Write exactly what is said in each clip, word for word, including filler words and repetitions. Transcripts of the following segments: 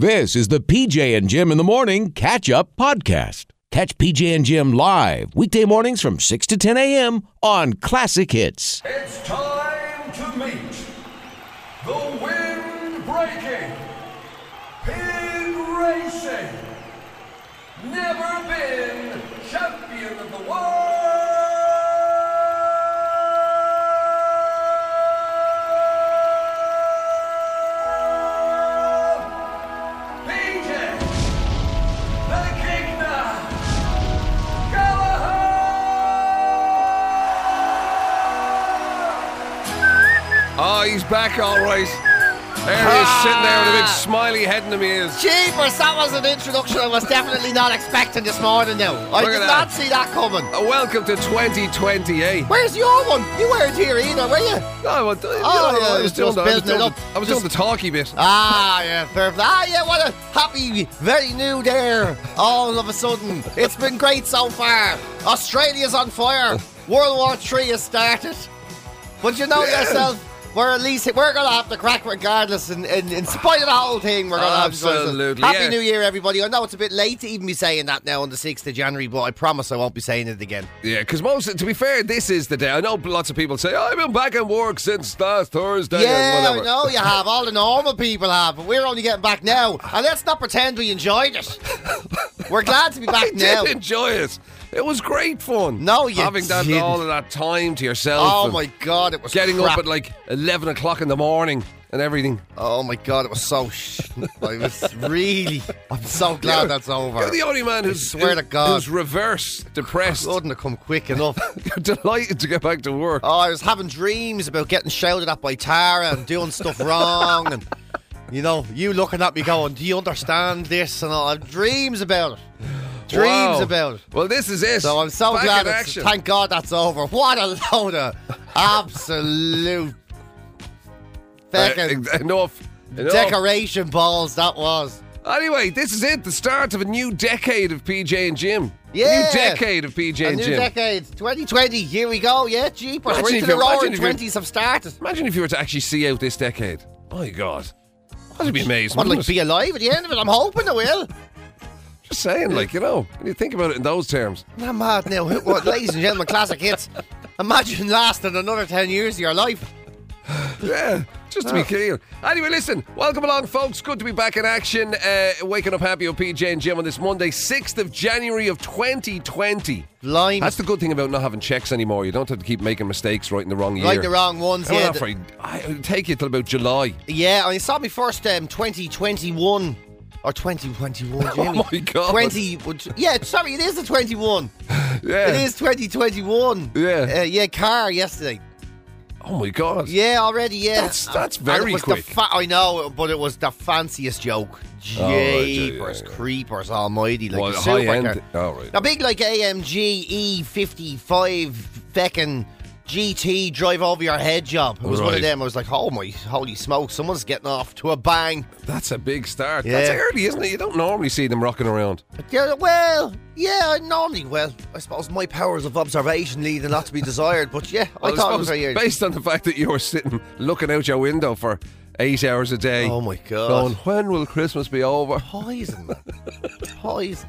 This is the P J and Jim in the Morning Catch-Up Podcast. Catch P J and Jim live weekday mornings from six to ten a.m. on Classic Hits. It's time to meet the wind-breaking, pig-racing, never-been champion of the world, P J, the Kingdom, Gallagher! Oh, he's back all right. There he is, sitting there with a big smiley head in him. He is. Jeepers, that was an introduction I was definitely not expecting this morning now. I Look did at not that. see that coming. Uh, welcome to twenty twenty, eh? Where's your one? You weren't here either, were you? No, I, was- you know, yeah, I was doing just the, I was building doing it up. the, I was Just- doing the talky bit. Ah, yeah, fair. Ah, yeah, what a happy, very new day. All of a sudden, it's been great so far. Australia's on fire. World War Three has started. But you know Yeah. yourself, we're at least we're gonna have the crack regardless, and in, in, in spite of the whole thing, we're gonna have Absolutely, Happy yeah. New Year, everybody. I know it's a bit late to even be saying that now on the sixth of January, but I promise I won't be saying it again. Yeah, because most, to be fair, this is the day. I know lots of people say, oh, I've been back at work since last Thursday. Yeah, and I whatever. know you have. All the normal people have, but we're only getting back now. And let's not pretend we enjoyed it. We're glad to be back I now. did enjoy it. It was great fun. No, you Having that didn't. all of that time to yourself. Oh and my God, it was Getting crap. up at like eleven o'clock in the morning and everything. Oh my God, it was so. Sh- I was really. I'm so glad You're- that's over. You're the only man who's, swear to God. who's reverse depressed. Couldn't have come quick enough. You're delighted to get back to work. Oh, I was having dreams about getting shouted at by Tara and doing stuff wrong, and you know, you looking at me going, "Do you understand this?" And all. I have dreams about it. Dreams Wow. about it. Well, this is it. So I'm so Back glad. in It's, action. thank God that's over. What a load of absolute fucking Uh, enough. enough. decoration balls that was. Anyway, this is it. The start of a new decade of P J and Jim. Yeah. A new decade of P J A and new Jim. decade, twenty twenty. Here we go. Yeah, jeepers. Imagine We're if into the you- imagine roaring if you- twenties have started. Imagine if you were to actually see out this decade. My God. That'd be amazing. I'd like wouldn't to it? be alive at the end of it. I'm hoping I will. Just saying, like, you know, when you think about it in those terms. I'm mad now. What, ladies and gentlemen, classic hits. Imagine lasting another ten years of your life. Yeah, just to be clear. Anyway, listen, welcome along, folks. Good to be back in action. Uh, waking up happy with P J and Jim on this Monday, sixth of January of twenty twenty. Blimey. That's the good thing about not having checks anymore. You don't have to keep making mistakes right in the wrong year. Right the wrong ones, Well, yeah. not for- I, it'll take you till about July. Yeah, I saw me first um, twenty twenty-one. Or twenty twenty-one, Jimmy. Oh my God. twenty, yeah, sorry, it is the twenty-one. Yeah. It is twenty twenty-one. Yeah. Uh, yeah, car yesterday. Oh my God. Yeah, already, yeah. That's- that's And very it was quick. The fa- I know, but it was the fanciest joke. Oh, right, yeah, yeah, Jeepers, yeah. creepers almighty. Like Well, a high super end. car. Oh, right. A big, like, A M G E fifty-five feckin' G T drive over your head job. It was one of Right. them. I was like, oh my, holy smoke, someone's getting off to a bang. That's a big start. Yeah. That's early, isn't it? You don't normally see them rocking around. Yeah, well, yeah, I normally, well, I suppose my powers of observation leave a lot to be desired, but yeah, I Well, thought it was suppose very early. based on the fact that you were sitting looking out your window for eight hours a day. Oh my God. Going, when will Christmas be over? Poison. Poison.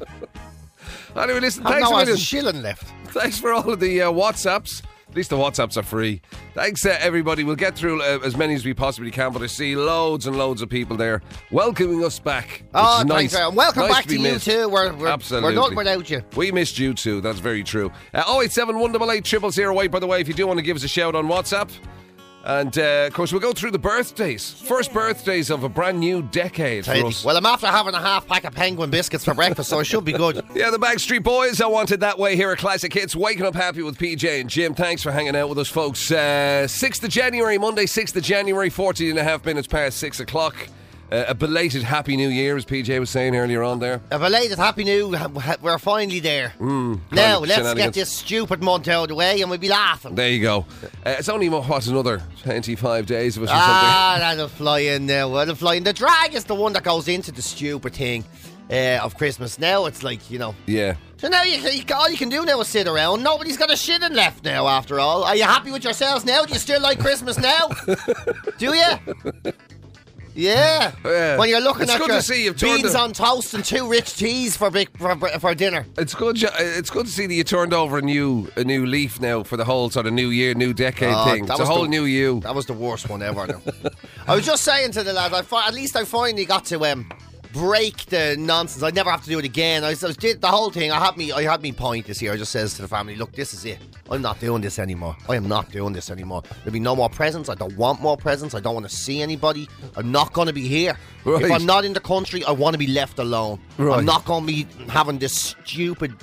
Anyway, listen, I've thanks a no million. a shilling left. Thanks for all of the uh, WhatsApps. At least the WhatsApps are free. Thanks, uh, everybody. We'll get through uh, as many as we possibly can, but I see loads and loads of people there welcoming us back. Which Oh, is nice. thanks, very much. Welcome Nice back to, be you missed. too. We're, we're, Absolutely. we're nothing without you. We missed you too. That's very true. Uh, oh eight seven, one eight eight, zero zero eight, by the way, if you do want to give us a shout on WhatsApp. And, uh, of course, we'll go through the birthdays. First birthdays of a brand new decade for Tidy. us. Well, I'm after having a half pack of penguin biscuits for breakfast, so I should be good. Yeah, the Backstreet Boys, I wanted that way here at Classic Hits. Waking up happy with P J and Jim. Thanks for hanging out with us, folks. Uh, sixth of January, Monday, sixth of January, fourteen and a half minutes past six o'clock. Uh, a belated Happy New Year, as P J was saying earlier on there. A belated Happy New, we're finally there. Mm, now, kind of let's shenanigans. get this stupid month out of the way and we'll be laughing. There you go. Uh, it's only, what, another twenty-five days of it or Ah, that'll fly in now. That'll fly in. The drag is the one that goes into the stupid thing uh, of Christmas. Now it's like, you know. something. Yeah. So now you, you, all you can do now is sit around. Nobody's got a shitting left now, after all. Are you happy with yourselves now? Do you still like Christmas now? Do you? Yeah. Yeah. When you're looking It's at good your to see you've turned beans the- on toast and two rich teas for, big, for for dinner. It's good. you- It's good to see that you turned over a new a new leaf now for the whole sort of new year, new decade Oh, thing. that It's a was whole the- new you. That was the worst one ever. Now. I was just saying to the lad, I fi- at least I finally got to um, break the nonsense. I never have to do it again. I, was, I was- did the whole thing. I had me. I had me point this year. I just says to the family, look, this is it. I'm not doing this anymore. I am not doing this anymore. There'll be no more presents. I don't want more presents. I don't want to see anybody. I'm not going to be here. Right. If I'm not in the country, I want to be left alone. Right. I'm not going to be having this stupid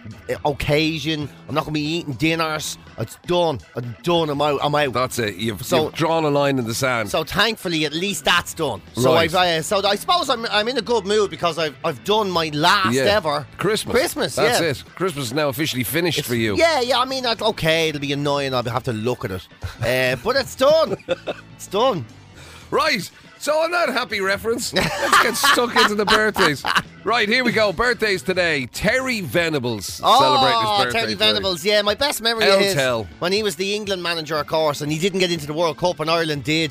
occasion. I'm not going to be eating dinners. It's done. I'm done. I'm out. I'm out. That's it. You've, So- you've drawn a line in the sand. So thankfully, at least that's done. So Right. I've, uh, so I suppose I'm, I'm in a good mood because I've, I've done my last yeah. ever Christmas. Christmas, That's yeah. it. Christmas is now officially finished for you. Yeah, yeah. I mean, that's okay. It'll be annoying. I'll have to look at it, uh, but it's done. It's done. Right. So on that happy reference, let's get stuck into the birthdays. Right, here we go. Birthdays today. Terry Venables celebrating his Oh, birthday Terry today. Venables. Yeah, my best memory El is Tel. when he was the England manager, of course, and he didn't get into the World Cup, and Ireland did.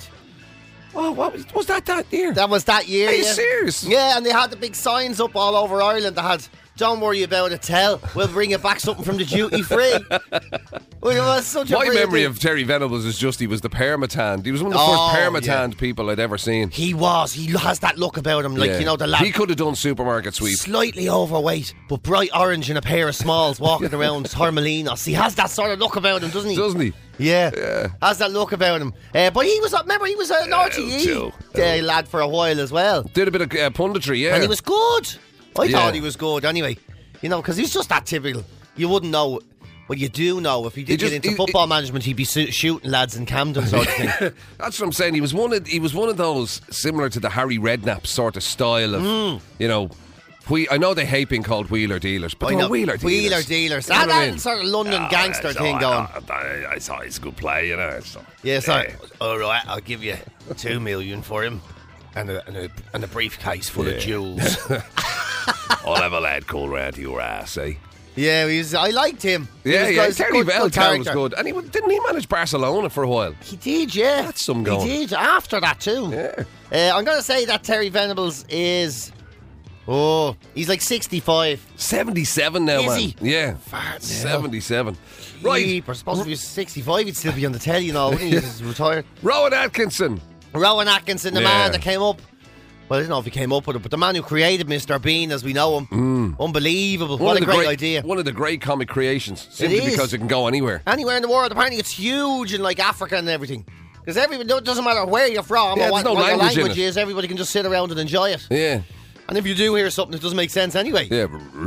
Oh, what was, was that that year? That was that year. Are you yeah. serious? Yeah, and they had the big signs up all over Ireland that had, "Don't worry about it, Tell. We'll bring it back something from the duty free." Well, it was such a My brilliant memory thing. of Terry Venables is just he was the permatanned. He was one of the Oh, first permatanned people I'd ever seen. He was. He has that look about him, like, Yeah. you know, the lad. He could have done supermarket sweep. Slightly overweight, but bright orange in a pair of smalls walking around Torremolinos. He has that sort of look about him, doesn't he? Doesn't he? Yeah. Yeah. Has that look about him. Uh, but he was, remember, he was an R T E Joe. uh, lad for a while as well. Did a bit of uh, punditry, yeah. And he was good. I Yeah. thought he was good anyway. You know, because he's just that typical. You wouldn't know. Well, you do know. If he did He just- get into he- football management, he'd be su- shooting lads in Camden sort of thing. That's what I'm saying. He was one of he was one of those similar to the Harry Redknapp sort of style of Mm. you know. We, I know they hate being called wheeler dealers, but I they know. were wheeler dealers. Wheeler dealers. You know That, what I that mean? sort of London gangster so thing I- going. I, I saw he's a good play, you know. So. Yeah, sorry. All right, I'll give you two million for him, and a and a, and a briefcase full of jewels. I'll have a lad call round to your ass, eh? Yeah, he was, I liked him. He Yeah, was yeah. good- Terry good- Bell good was character. good, and he wa- didn't he manage Barcelona for a while? He did, yeah. That's some going. He did after that too. Yeah. Uh, I'm going to say that Terry Venables is. Oh, he's like sixty-five. Seventy-seven now, Is man. he? Yeah, Fart now. seventy-seven. Right, I suppose if he was sixty-five, he'd still be on the telly, you know, wouldn't he? He's retired. Rowan Atkinson. Rowan Atkinson, the Yeah. man that came up. Well, I don't know if he came up with it, but the man who created Mister Bean as we know him. Unbelievable. One what of a the great, idea. One of the great comic creations, simply is. because it can go anywhere. Anywhere in the world, apparently it's huge in like Africa and everything. Because everybody, it doesn't matter where you're from Yeah, or what, there's no what your language in language it. is, everybody can just sit around and enjoy it. Yeah, And if you do hear something that doesn't make sense anyway, yeah.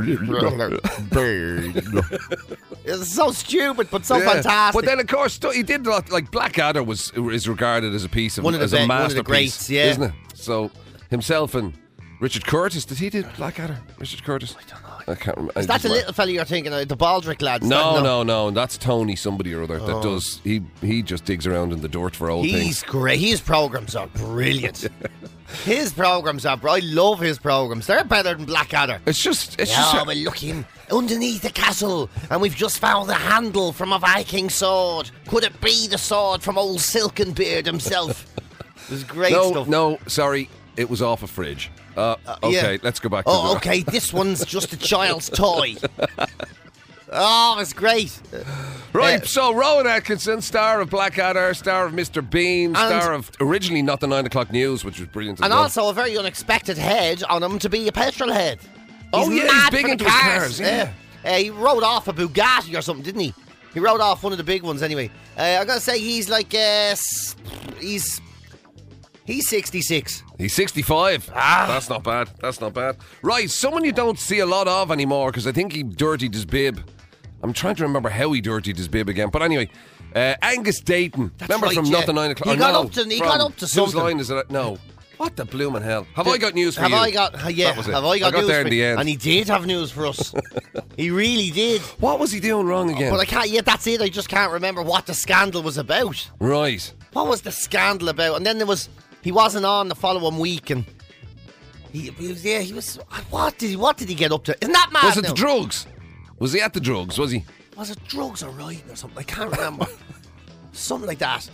it's so stupid but so Yeah. fantastic. But then, of course, st- he did a lot, like Blackadder was is regarded as a piece of One of the as a be- one of the masterpiece, greats, yeah. isn't it? So himself and Richard Curtis, did he do Blackadder? Richard Curtis? I don't know. I can't remember. is that the little fella you're thinking of, the Baldrick lads? No, That- no, no. That's Tony, somebody or other that does. He he just digs around in the dirt for old He's things. great. His programs are brilliant. His programs are. br- I love his programs. They're better than Blackadder. It's just, it's Yeah, just. we're looking underneath the castle, and we've just found the handle from a Viking sword. Could it be the sword from old Silkenbeard himself? It was great no, stuff. no, sorry, it was off a fridge. Uh, okay, yeah. let's go back to Oh, the. okay. This one's just a child's toy. Oh, it's great. Right, Uh, so Rowan Atkinson, star of Blackadder, star of Mister Bean, And- star of originally not the nine o'clock news, which was brilliant. as And well. also a very unexpected head on him to be a petrol head. Oh, yeah, he's mad big for the into his cars, yeah. Uh, he rode off a Bugatti or something, didn't he? He rode off one of the big ones anyway. Uh, I gotta say he's like uh, s- he's he's sixty-six. He's sixty-five. Ah. That's not bad. That's not bad. Right, someone you don't see a lot of anymore because I think he dirtied his bib. I'm trying to remember how he dirtied his bib again. But anyway, uh, Angus Dayton. That's remember right, from yeah. Not the Nine O'Clock? He or got no, up to- he from- got up to Whose something. line is it? No. What the blooming hell? Have I got news for Have you? I got? uh, Yeah. That was it. Have I got, I got news there for in the you? end. And he did have news for us. He really did. What was he doing wrong again? But I can't. Yeah, that's it. I just can't remember what the scandal was about. right. What was the scandal about? And then there was he wasn't on the following week, and he, he was yeah he was what did he what did he get up to? Isn't that mad? Was it now? the drugs? Was he at the drugs? Was he? Was it drugs or riding or something? I can't remember. Something like that.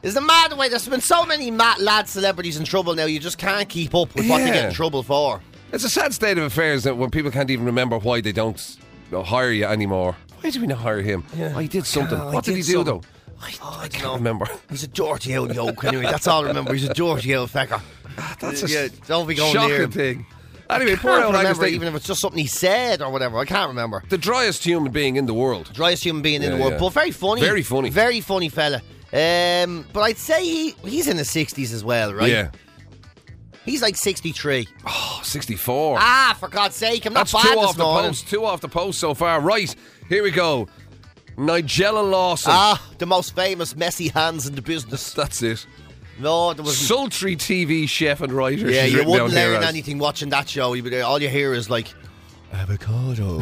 Is the mad way? There's been so many mad lad celebrities in trouble now. You just can't keep up with what they Yeah. get in trouble for. It's a sad state of affairs that when people can't even remember why they don't you know, hire you anymore. Why did we not hire him? Yeah. Oh, he did something. Oh, he what did, did he do something. though? I, Oh, I don't can't know. remember. He's a dirty old yoke anyway. That's all I remember. He's a dirty old fecker. That's a yeah, don't be going shocking near him. thing. Anyway, I poor can't old Angus remember Dayton. even if it's just something he said or whatever. I can't remember. The driest human being in the world. Driest human being in Yeah, the world, yeah. but very funny. Very funny. Very funny fella. Um, but I'd say he he's in his sixties as well, right? Yeah. He's like sixty-three. Oh, sixty-four. Ah, for God's sake, I'm not That's bad two this off the morning. post. Two off the post so far. Right, here we go. Nigella Lawson. Ah, the most famous messy hands in the business. That's it. No, there was. Sultry T V chef and writer. Yeah, she's you written wouldn't down here learn as. anything watching that show. You would- All you hear is like avocado,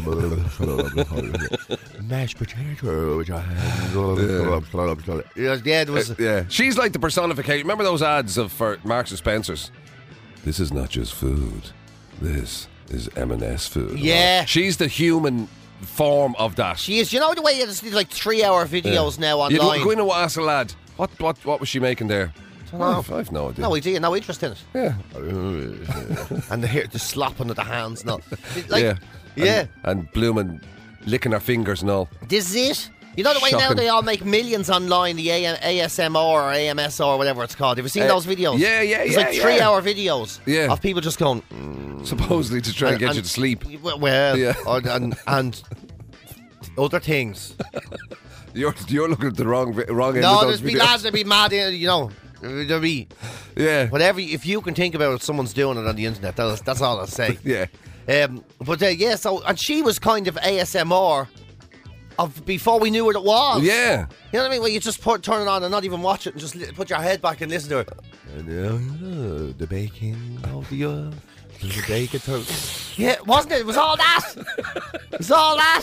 mashed potatoes. Yeah, yeah, there was. Yeah, she's like the personification. Remember those ads of for Marks and Spencer's? This is not just food. This is M and S food. Yeah. she's the human form of that. She is. You know the way there's these, like three-hour videos now You'd online. go in and ask a lad, what, what, what was she making there? know. I've, I've no idea. No idea, no interest in it. Yeah. And the hair, the slapping of the hands, no. Like, yeah. yeah. And, and blooming, licking her fingers and all. This is it. You know the way now Shocking. they all make millions online, the A- ASMR or A M S or whatever it's called. Have you seen Uh, those videos? yeah, yeah, It's yeah, like yeah. three-hour videos Yeah. of people just going. Mm, Supposedly to try and, get you to sleep. Well, Yeah. or- and and other things. You're you're looking at the wrong vi- wrong end No, of those there's be videos. lads that be mad, uh, you know. There'll be Yeah. whatever. If you can think about it, someone's doing it on the internet. That's, that's all I'll say. Yeah. Um, but uh, yeah, so and she was kind of A S M R of before we knew what it was. Yeah. You know what I mean? Where you just put, turn it on and not even watch it and just li- put your head back and listen to it. And, uh, the baking of the oil. The bacon toast. Yeah, wasn't it? It was all that. It was all that.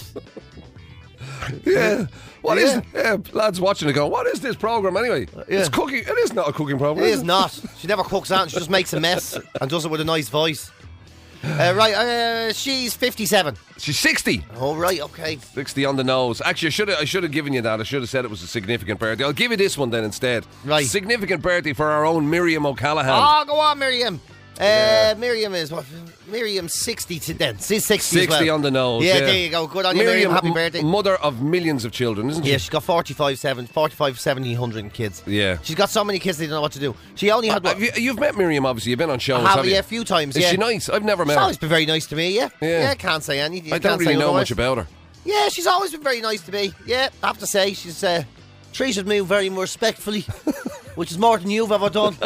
Yeah. What is? Yeah. Yeah. Lads watching it going, what is this program anyway? Yeah. It's cooking. It is not a cooking program. It is not. She never cooks out. She just makes a mess and does it with a nice voice. Uh, right, uh, she's fifty-seven. She's sixty. Oh, right, okay. sixty on the nose. Actually, I should have I should have given you that. I should have said it was a significant birthday. I'll give you this one then instead. Right. Significant birthday for our own Miriam O'Callaghan. Oh, go on, Miriam. Uh, Yeah. Miriam is what? Miriam's sixty to then. She's sixty. sixty as well. on the nose. Yeah, Yeah, there you go. Good on you, Miriam. Happy m- birthday. mother of millions of children, isn't she? Yeah, she's got forty-five, seven, forty-five, seventy, one hundred kids. Yeah. She's got so many kids they don't know what to do. She only had what? Have you, you've met Miriam, obviously. You've been on shows, I have, have you? yeah, a few times. Is yeah. she nice? I've never met She's her. always been very nice to me. Yeah, Yeah. Can't say any. I don't really know much about her. Yeah, she's always been very nice to me. Yeah, I have to say she's uh, treated me very respectfully, which is more than you've ever done.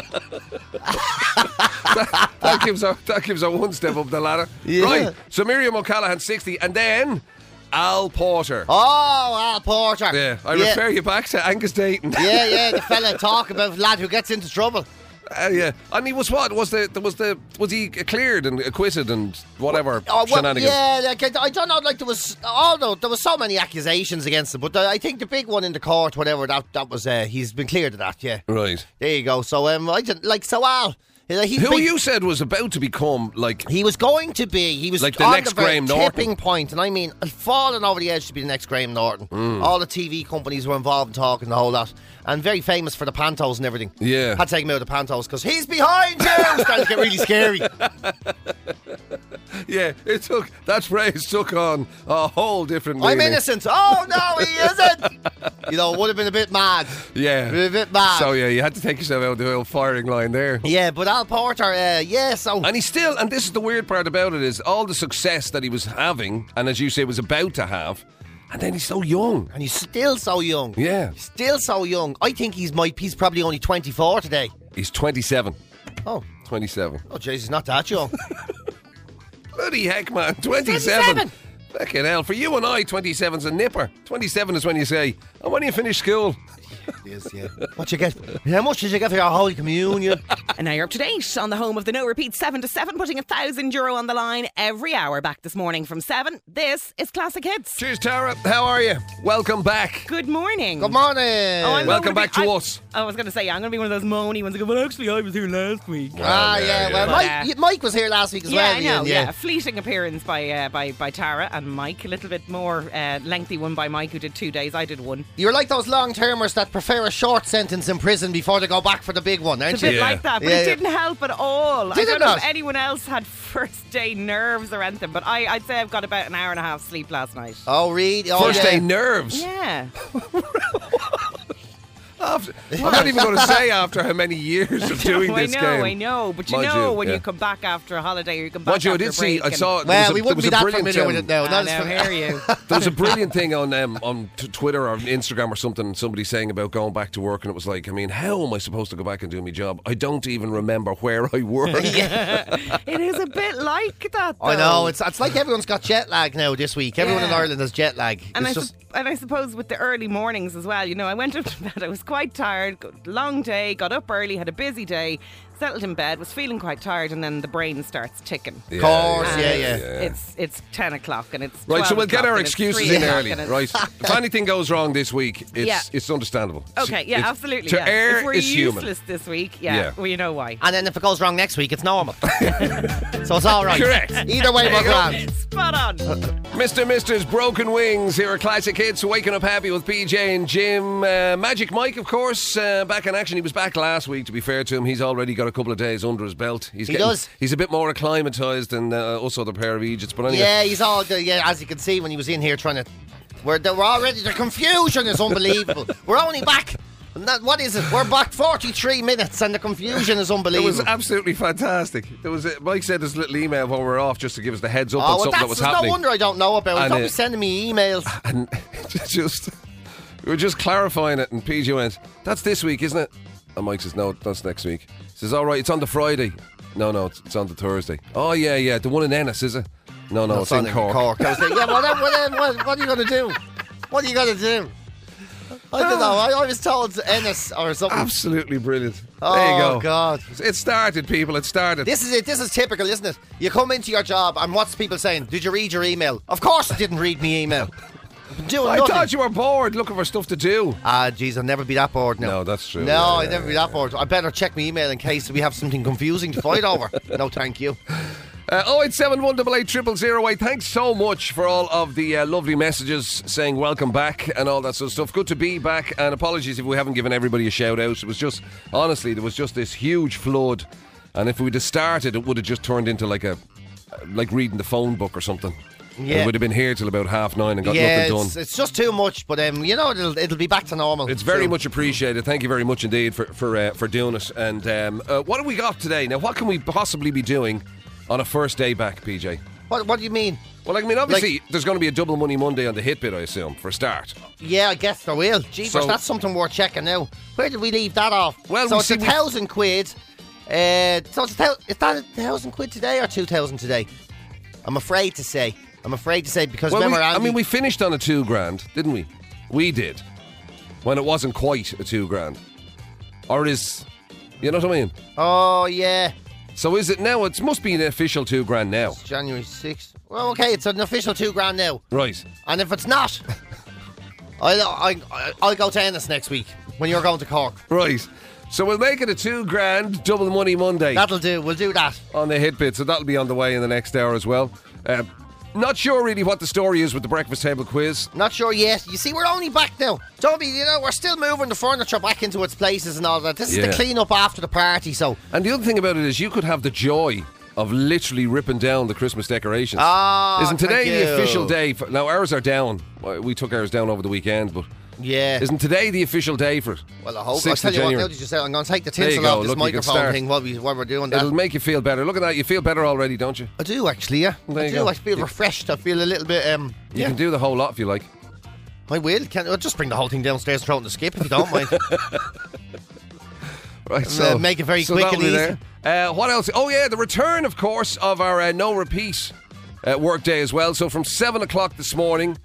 That gives her that gives her one step up the ladder. Yeah. Right. So Miriam O'Callaghan, sixty, and then Al Porter. Oh, Al Porter. Yeah, I yeah. refer you back to Angus Dayton. Yeah, yeah, the fella talk about lad who gets into trouble. Uh, yeah, and he was what? Was the was the was he cleared and acquitted and whatever Oh, well, shenanigans? yeah, like, I I don't know. Like there was, although there was so many accusations against him, but the, I think the big one in the court, whatever that that was, uh, he's been cleared of that. Yeah, Right. there you go. So um, I didn't like so Al. uh, He's Who been- you said was about to become like He was going to be. He was Like the on next the very Graham Norton. tipping point, and I mean, falling over the edge to be the next Graham Norton. Mm. All the T V companies were involved in talking the whole lot, and very famous for the pantos and everything. Yeah. had to take him out of the pantos because he's behind you. Started to get really scary. yeah. It took that phrase took on a whole different meaning. I'm innocent. Oh no, he isn't. You know, would have been a bit mad. Yeah. A bit mad. So yeah, you had to take yourself out of the old firing line there. Yeah, but Al Porter, uh, yeah. So And he still, and this is the weird part about it, is all the success that he was having, and as you say, was about to have, and then he's so young. and he's still so young. Yeah. Still so young. I think he's might. He's probably only twenty-four today. He's twenty-seven. Oh, twenty-seven. oh, jeez, he's not that young. Bloody heck, man. twenty-seven. twenty-seven. Fucking hell. For you and I, twenty-seven's a nipper. twenty-seven is when you say, and when you finish school. Yes, yeah. What you get? How much did you get for your Holy Communion? And now you're up to date on the home of the no repeat seven to seven, putting a thousand euro on the line every hour. Back this morning from seven. This is Classic Hits. Cheers, Tara. How are you? Welcome back. Good morning. Good morning. Oh, I'm Welcome gonna back be- to I- us. I was going to say, I'm going to be one of those moany ones that go, well, actually, I was here last week. Ah, yeah, yeah. yeah. Well, But, Mike, uh, y- Mike was here last week as Yeah, well. I know. Ian, Yeah, a fleeting appearance by uh, by by Tara and Mike. A little bit more uh, lengthy one by Mike, who did two days. I did one. You're like those long-termers that prefer a short sentence in prison before they go back for the big one, aren't It's a bit you? Yeah. like that, but Yeah, it yeah. didn't help at all. Did I it don't know not? if anyone else had first day nerves or anything, but I, I'd say I've got about an hour and a half sleep last night. Oh, really? Oh, First yeah. day nerves. Yeah. After, I'm not even going to say after how many years of doing I this know, game. I know. But you Mind know you, when yeah. you come back after a holiday or you come back Mind you, I after did a see, break I and- saw, there Well, was a, we there wouldn't was be a that brilliant, familiar with um, it now. I That is know, fa- hear you. There was a brilliant thing on um, on t- Twitter or Instagram or something, somebody saying about going back to work, and it was like, I mean, how am I supposed to go back and do my job? I don't even remember where I work. It is a bit like that, though. I know. It's it's like everyone's got jet lag now this week. Everyone in Yeah. Ireland has jet lag. And I, It's sup- just and I suppose with the early mornings as well, you know, I went up to bed, I was quite tired, go- long day, got up early, had a busy day, settled in bed, was feeling quite tired, and then the brain starts ticking. Yeah, course, And yeah, it's, yeah. It's it's ten o'clock and it's Right, so twelve we'll get o'clock our and it's excuses three in o'clock early, and it's- right? If anything goes wrong this week, it's Yeah. it's understandable. Okay, yeah, It's- absolutely. To yeah. err if we're is human. useless this week, yeah, Yeah. well, you know why. and then if it goes wrong next week, it's normal. So it's all right. Correct. Either way, There we're you go. grand. Spot on. Mister Mister's Broken Wings here at Classic Hits, waking up happy with P J and Jim. Uh, Magic Mike, of course, uh, back in action. He was back last week, to be fair to him. He's already got a couple of days under his belt. He's He getting, does. He's a bit more acclimatised than uh, us other pair of Egypts. But anyway, Yeah, he's all good. Yeah, as you can see when he was in here trying to. We're, we're already. The confusion is unbelievable. We're only back. Not, what is it? We're back forty-three minutes and the confusion is it unbelievable. was absolutely fantastic. There was a, Mike sent us a little email while we were off just to give us the heads up Oh, on well, something that's that was there's happening. no wonder I don't know about it. And, Don't uh, be sending me emails. And just we were just clarifying it, and P J went, "That's this week, isn't it?" And Mike says, "No, that's next week." He says, "All right, it's on the Friday." No, no, it's, it's on the Thursday. Oh yeah, yeah, the one in Ennis, is it? No, no, it's in Cork. I was thinking, yeah, well, then, well, then, what, what are you going to do? What are you going to do? I don't know. I, I was told Ennis or something. Absolutely brilliant. Oh, there you go. God. It started, people. It started. This is it. This is typical, isn't it? You come into your job and what's people saying? Did you read your email? Of course I didn't read me email. I've been doing I nothing. thought you were bored looking for stuff to do. Ah, jeez, I'll never be that bored now. No, that's true. No, Yeah, I'll yeah, never be that bored. I better check my email in case we have something confusing to fight over. No, thank you. Uh, oh eight seven one eight eight zero zero eight. Thanks so much for all of the uh, lovely messages saying welcome back and all that sort of stuff. Good to be back, and apologies if we haven't given everybody a shout out. It was just, honestly, there was just this huge flood, and if we'd have started, it would have just turned into like a, like reading the phone book or something. Yeah. And we'd have been here till about half nine and got yeah, nothing done. it's, it's just too much, but um, you know, it'll, it'll be back to normal. It's very soon. much appreciated. Thank you very much indeed for for uh, for doing it. And um, uh, what have we got today? Now, what can we possibly be doing on a first day back, P J? What, what do you mean? Well, I mean, obviously, there's going to be a double money Monday on the hit bit, I assume, for a start. Yeah, I guess there will. Jeepers, So- that's something worth checking now. Where did we leave that off? Well, so we it's see a we- thousand quid. Uh, so it's a thou- is that a thousand quid today or two thousand today? I'm afraid to say. I'm afraid to say because Well, we, remember, I Andy, mean, we finished on a two grand, didn't we? We did. When it wasn't quite a two grand. Or is, you know what I mean? Oh yeah, So is it now? It must be an official two grand now. January sixth. Well, okay, it's an official two grand now. Right. And if it's not, I'll, I, I'll go to Ennis next week when you're going to Cork. Right. So we'll make it a two grand double money Monday That'll do. We'll do that. on the hit bit. So that'll be on the way in the next hour as well. Uh, not sure really what the story is with the breakfast table quiz. Not sure yet. You see, we're only back now. Toby, you know, we're still moving the furniture back into its places and all that. This is Yeah. the clean up after the party, so. And the other thing about it is you could have the joy of literally ripping down the Christmas decorations. Ah, Isn't today thank the you. official day? For, now, ours are down. Well, we took ours down over the weekend, but Yeah. isn't today the official day for it? Well, I hope. I'll sixth tell of you what, January. now that you said, I'm going to take the There you tinsel go. off this Look, you can microphone start. thing while, we, while we're doing that. It'll make you feel better. Look at that. You feel better already, don't you? I do, actually, yeah. There I you do. go. I feel You- refreshed. I feel a little bit, um... You yeah. can do the whole lot if you like. I will. Can, I'll just bring the whole thing downstairs and throw it in the skip if you don't mind. Right, uh, so make it very so quick that'll and be easy. there. Uh, what else? Oh yeah, the return, of course, of our uh, no repeat uh, work day as well. So from seven o'clock this morning,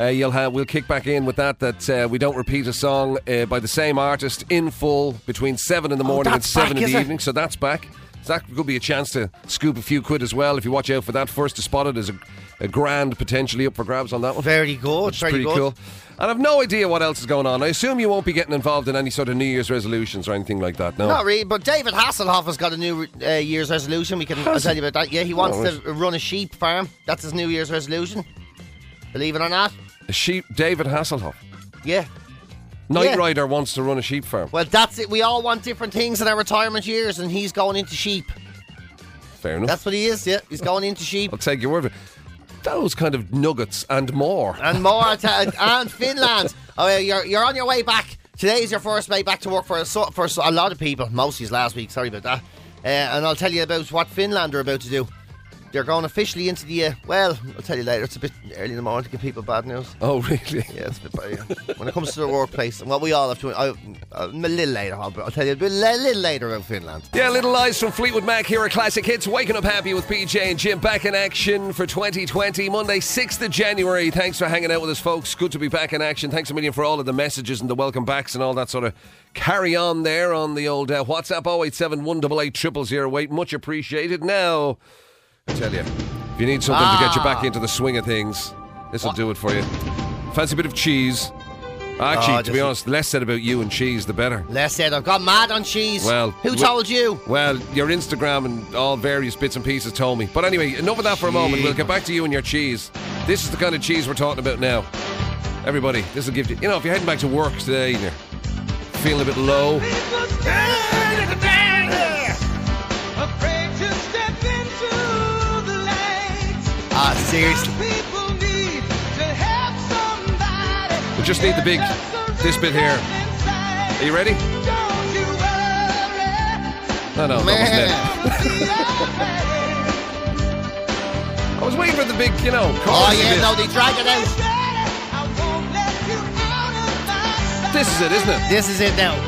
Uh, you'll have we'll kick back in with that. That uh, we don't repeat a song uh, by the same artist in full between seven in the morning and that's seven back, in is the it? evening. So that's back. So that could be a chance to scoop a few quid as well if you watch out for that. First to spot it is a, a grand potentially up for grabs on that one. Very good. Which is Very pretty good. cool. And I've no idea what else is going on. I assume you won't be getting involved in any sort of New Year's resolutions or anything like that. No. Not really, but David Hasselhoff has got a new uh, Year's resolution. We can I'll tell you about that. Yeah, he wants Oh, right. to run a sheep farm. That's his New Year's resolution. Believe it or not. A sheep. David Hasselhoff. Yeah. Knight Yeah. Rider wants to run a sheep farm. Well, that's it. We all want different things in our retirement years, and he's going into sheep. Fair enough. That's what he is. Yeah, he's going into sheep. I'll take your word for it. Those kind of nuggets and more. And more to, and Finland. Oh, yeah, you're you're on your way back. Today's your first day back to work for a, so- for a lot of people. Mostly's last week. Sorry about that. Uh, and I'll tell you about what Finland are about to do. They're going officially into the. Uh, well, I'll tell you later. It's a bit early in the morning to give people bad news. Oh, really? Yeah, it's a bit bad. Yeah. When it comes to the workplace, and what we all have to. I, a little later, I'll, I'll tell you a, bit, a little later about Finland. Yeah, Little Lies from Fleetwood Mac here at Classic Hits. Waking up happy with P J and Jim back in action for twenty twenty, Monday, sixth of January. Thanks for hanging out with us, folks. Good to be back in action. Thanks a million for all of the messages and the welcome backs and all that sort of carry on there on the old uh, WhatsApp oh eight seven, one eight eight, zero zero zero eight. Much appreciated. Now, I tell you, if you need something Ah. to get you back into the swing of things, this will do it for you. Fancy a bit of cheese? Actually, Oh, to just- be honest, less said about you and cheese, the better. Les said, I've got mad on cheese. Well, who we- told you? Well, your Instagram and all various bits and pieces told me. But anyway, enough of that for a moment. We'll get back to you and your cheese. This is the kind of cheese we're talking about now. Everybody, this will give you... You know, if you're heading back to work today and you're feeling a bit low... Ah, seriously. We just need the big... This bit here. Are you ready? No, no, that wasn't it. I was waiting for the big, you know, chorus Oh, of yeah, this. no, they drag it out. This is it, isn't it? This is it now.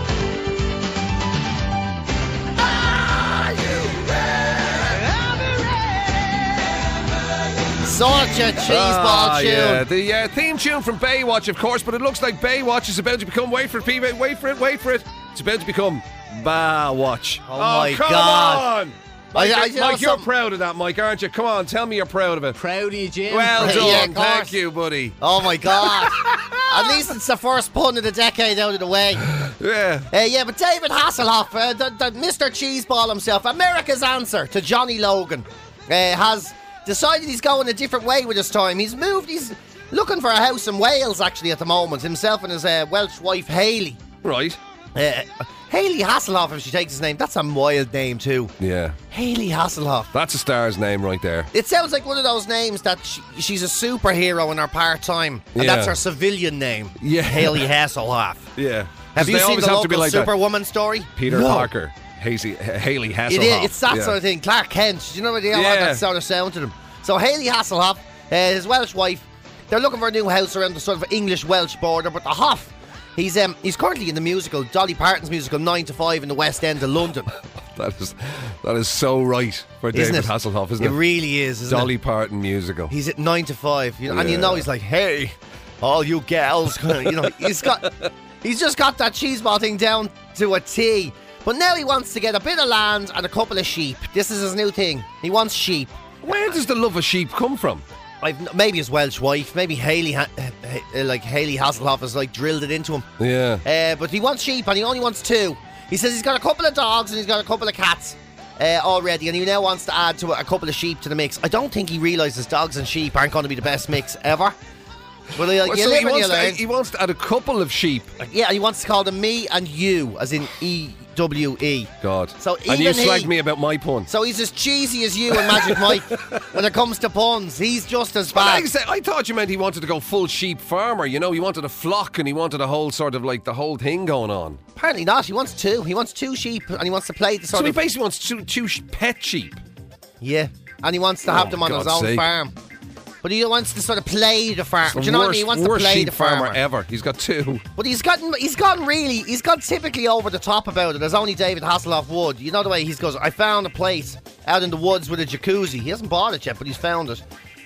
Such a cheeseball Ah, tune. yeah, the uh, theme tune from Baywatch, of course, but it looks like Baywatch is about to become, wait for it, P- wait for it, wait for it, it's about to become Baywatch. Oh, my come God. on! Mike, I- I- you know Mike you're something? proud of that, Mike, aren't you? Come on, tell me you're proud of it. Proud of you, Jim. Well Yeah, done, of course. thank you, buddy. Oh my God. At least it's the first pun of the decade out of the way. Yeah. Uh, yeah, but David Hasselhoff, uh, the, the Mister Cheeseball himself, America's answer to Johnny Logan, uh, has decided he's going a different way with his time. He's moved, he's looking for a house in Wales actually at the moment, himself and his uh, Welsh wife Hayley. Right. Uh, Hayley Hasselhoff, if she takes his name, that's a wild name too. Yeah. Hayley Hasselhoff. That's a star's name right there. It sounds like one of those names that she, she's a superhero in her part-time, and Yeah. that's her civilian name. Yeah. Hayley Hasselhoff. Yeah. Have 'Cause you they seen always the have local to be like that. Superwoman story? Peter No. Parker, Hazy, Hayley Hasselhoff. It is. It's that Yeah. sort of thing. Clark Kent. Do you know what they all Yeah. have that sort of sound to them? So Hayley Hasselhoff, uh, his Welsh wife, they're looking for a new house around the sort of English-Welsh border, but the Hoff, he's um he's currently in the musical, Dolly Parton's musical nine to five in the West End of London. That is that is so right for Isn't David it? Hasselhoff, isn't It it? really is, isn't Dolly it? Parton musical. He's at nine to five, you know, and you Yeah. know he's like, hey, all you gals, you know, he's got, he's just got that cheeseball thing down to a T. But now he wants to get a bit of land and a couple of sheep. This is his new thing. He wants sheep. Where does the love of sheep come from? I've, maybe his Welsh wife, maybe Hayley, ha- uh, like Hayley Hasselhoff has like drilled it into him. Yeah. Uh, but he wants sheep and he only wants two. He says he's got a couple of dogs and he's got a couple of cats uh, already, and he now wants to add to a, a couple of sheep to the mix. I don't think he realises dogs and sheep aren't going to be the best mix ever. But uh, Well, you so live he and wants, you to, learn. he wants to add a couple of sheep. Yeah, he wants to call them me and you, as in E W E. God. So and you even he- slagged me about my pun. So he's as cheesy as you and Magic Mike when it comes to puns. He's just as But bad. like I, said, I thought you meant he wanted to go full sheep farmer. You know, he wanted a flock and he wanted a whole sort of like the whole thing going on. Apparently not. He wants two. He wants two sheep and he wants to play the sort So he of... basically wants two, two sh- pet sheep. Yeah. And he wants to have Oh, them on his God's own sake. farm. But he wants to sort of play the farm. The Do you know what I worst, mean? He wants to worst play sheep the farmer. farmer ever. He's got two. But he's gotten, he's gotten really, he's gone typically over the top about it, as only David Hasselhoff would. You know the way he goes, I found a place out in the woods with a jacuzzi. He hasn't bought it yet, but he's found it.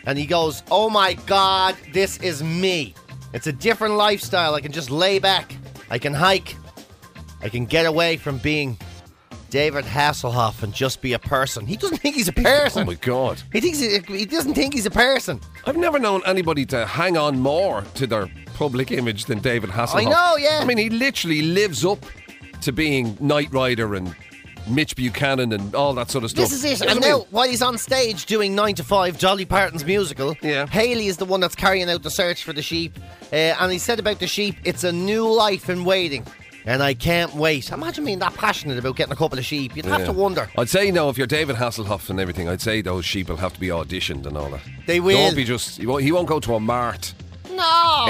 And he goes, oh my God, this is me. It's a different lifestyle. I can just lay back. I can hike. I can get away from being David Hasselhoff and just be a person. He doesn't think he's a person. Oh my God. He thinks he, he doesn't think he's a person. I've never known anybody to hang on more to their public image than David Hasselhoff. I know, yeah. I mean, he literally lives up to being Knight Rider and Mitch Buchanan and all that sort of stuff. This is it. You know And what I now, mean? while he's on stage doing nine to five, Dolly Parton's musical, Yeah. Hayley is the one that's carrying out the search for the sheep. Uh, and he said about the sheep, it's a new life in waiting. And I can't wait. Imagine being that passionate about getting a couple of sheep. You'd have Yeah. to wonder. I'd say, no, if you're David Hasselhoff and everything, I'd say those sheep will have to be auditioned and all that. They will. They won't be just, he won't, he won't go to a mart. No!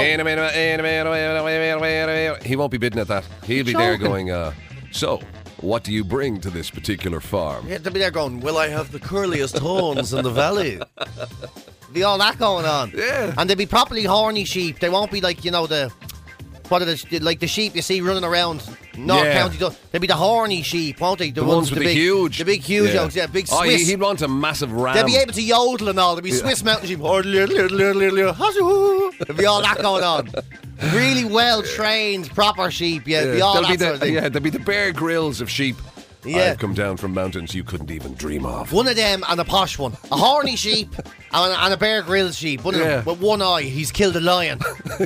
He won't be bidding at that. He'll be Joking. there going, uh, so, what do you bring to this particular farm? Yeah, they'll be there going, will I have the curliest horns in the valley? Be all that going on. Yeah. And they'll be properly horny sheep. They won't be like, you know, the... What are the, like the sheep you see running around North Yeah. County? They'll be the horny sheep, won't they? The ones with the big, huge. The big huge ones, yeah, big Oh, Swiss. he- he'd want a massive ram. They'll be able to yodel and all. There'll be Swiss mountain sheep. There'll be all that going on. Really well trained, proper sheep. Yeah, there'll be all They'll that be the, sort of thing. yeah, there'll be the Bear Grylls of sheep. Yeah. I've come down from mountains you couldn't even dream of. One of them and a posh one. A horny sheep and a, and a Bear Grylls sheep. One of Yeah. them with one eye. He's killed a lion.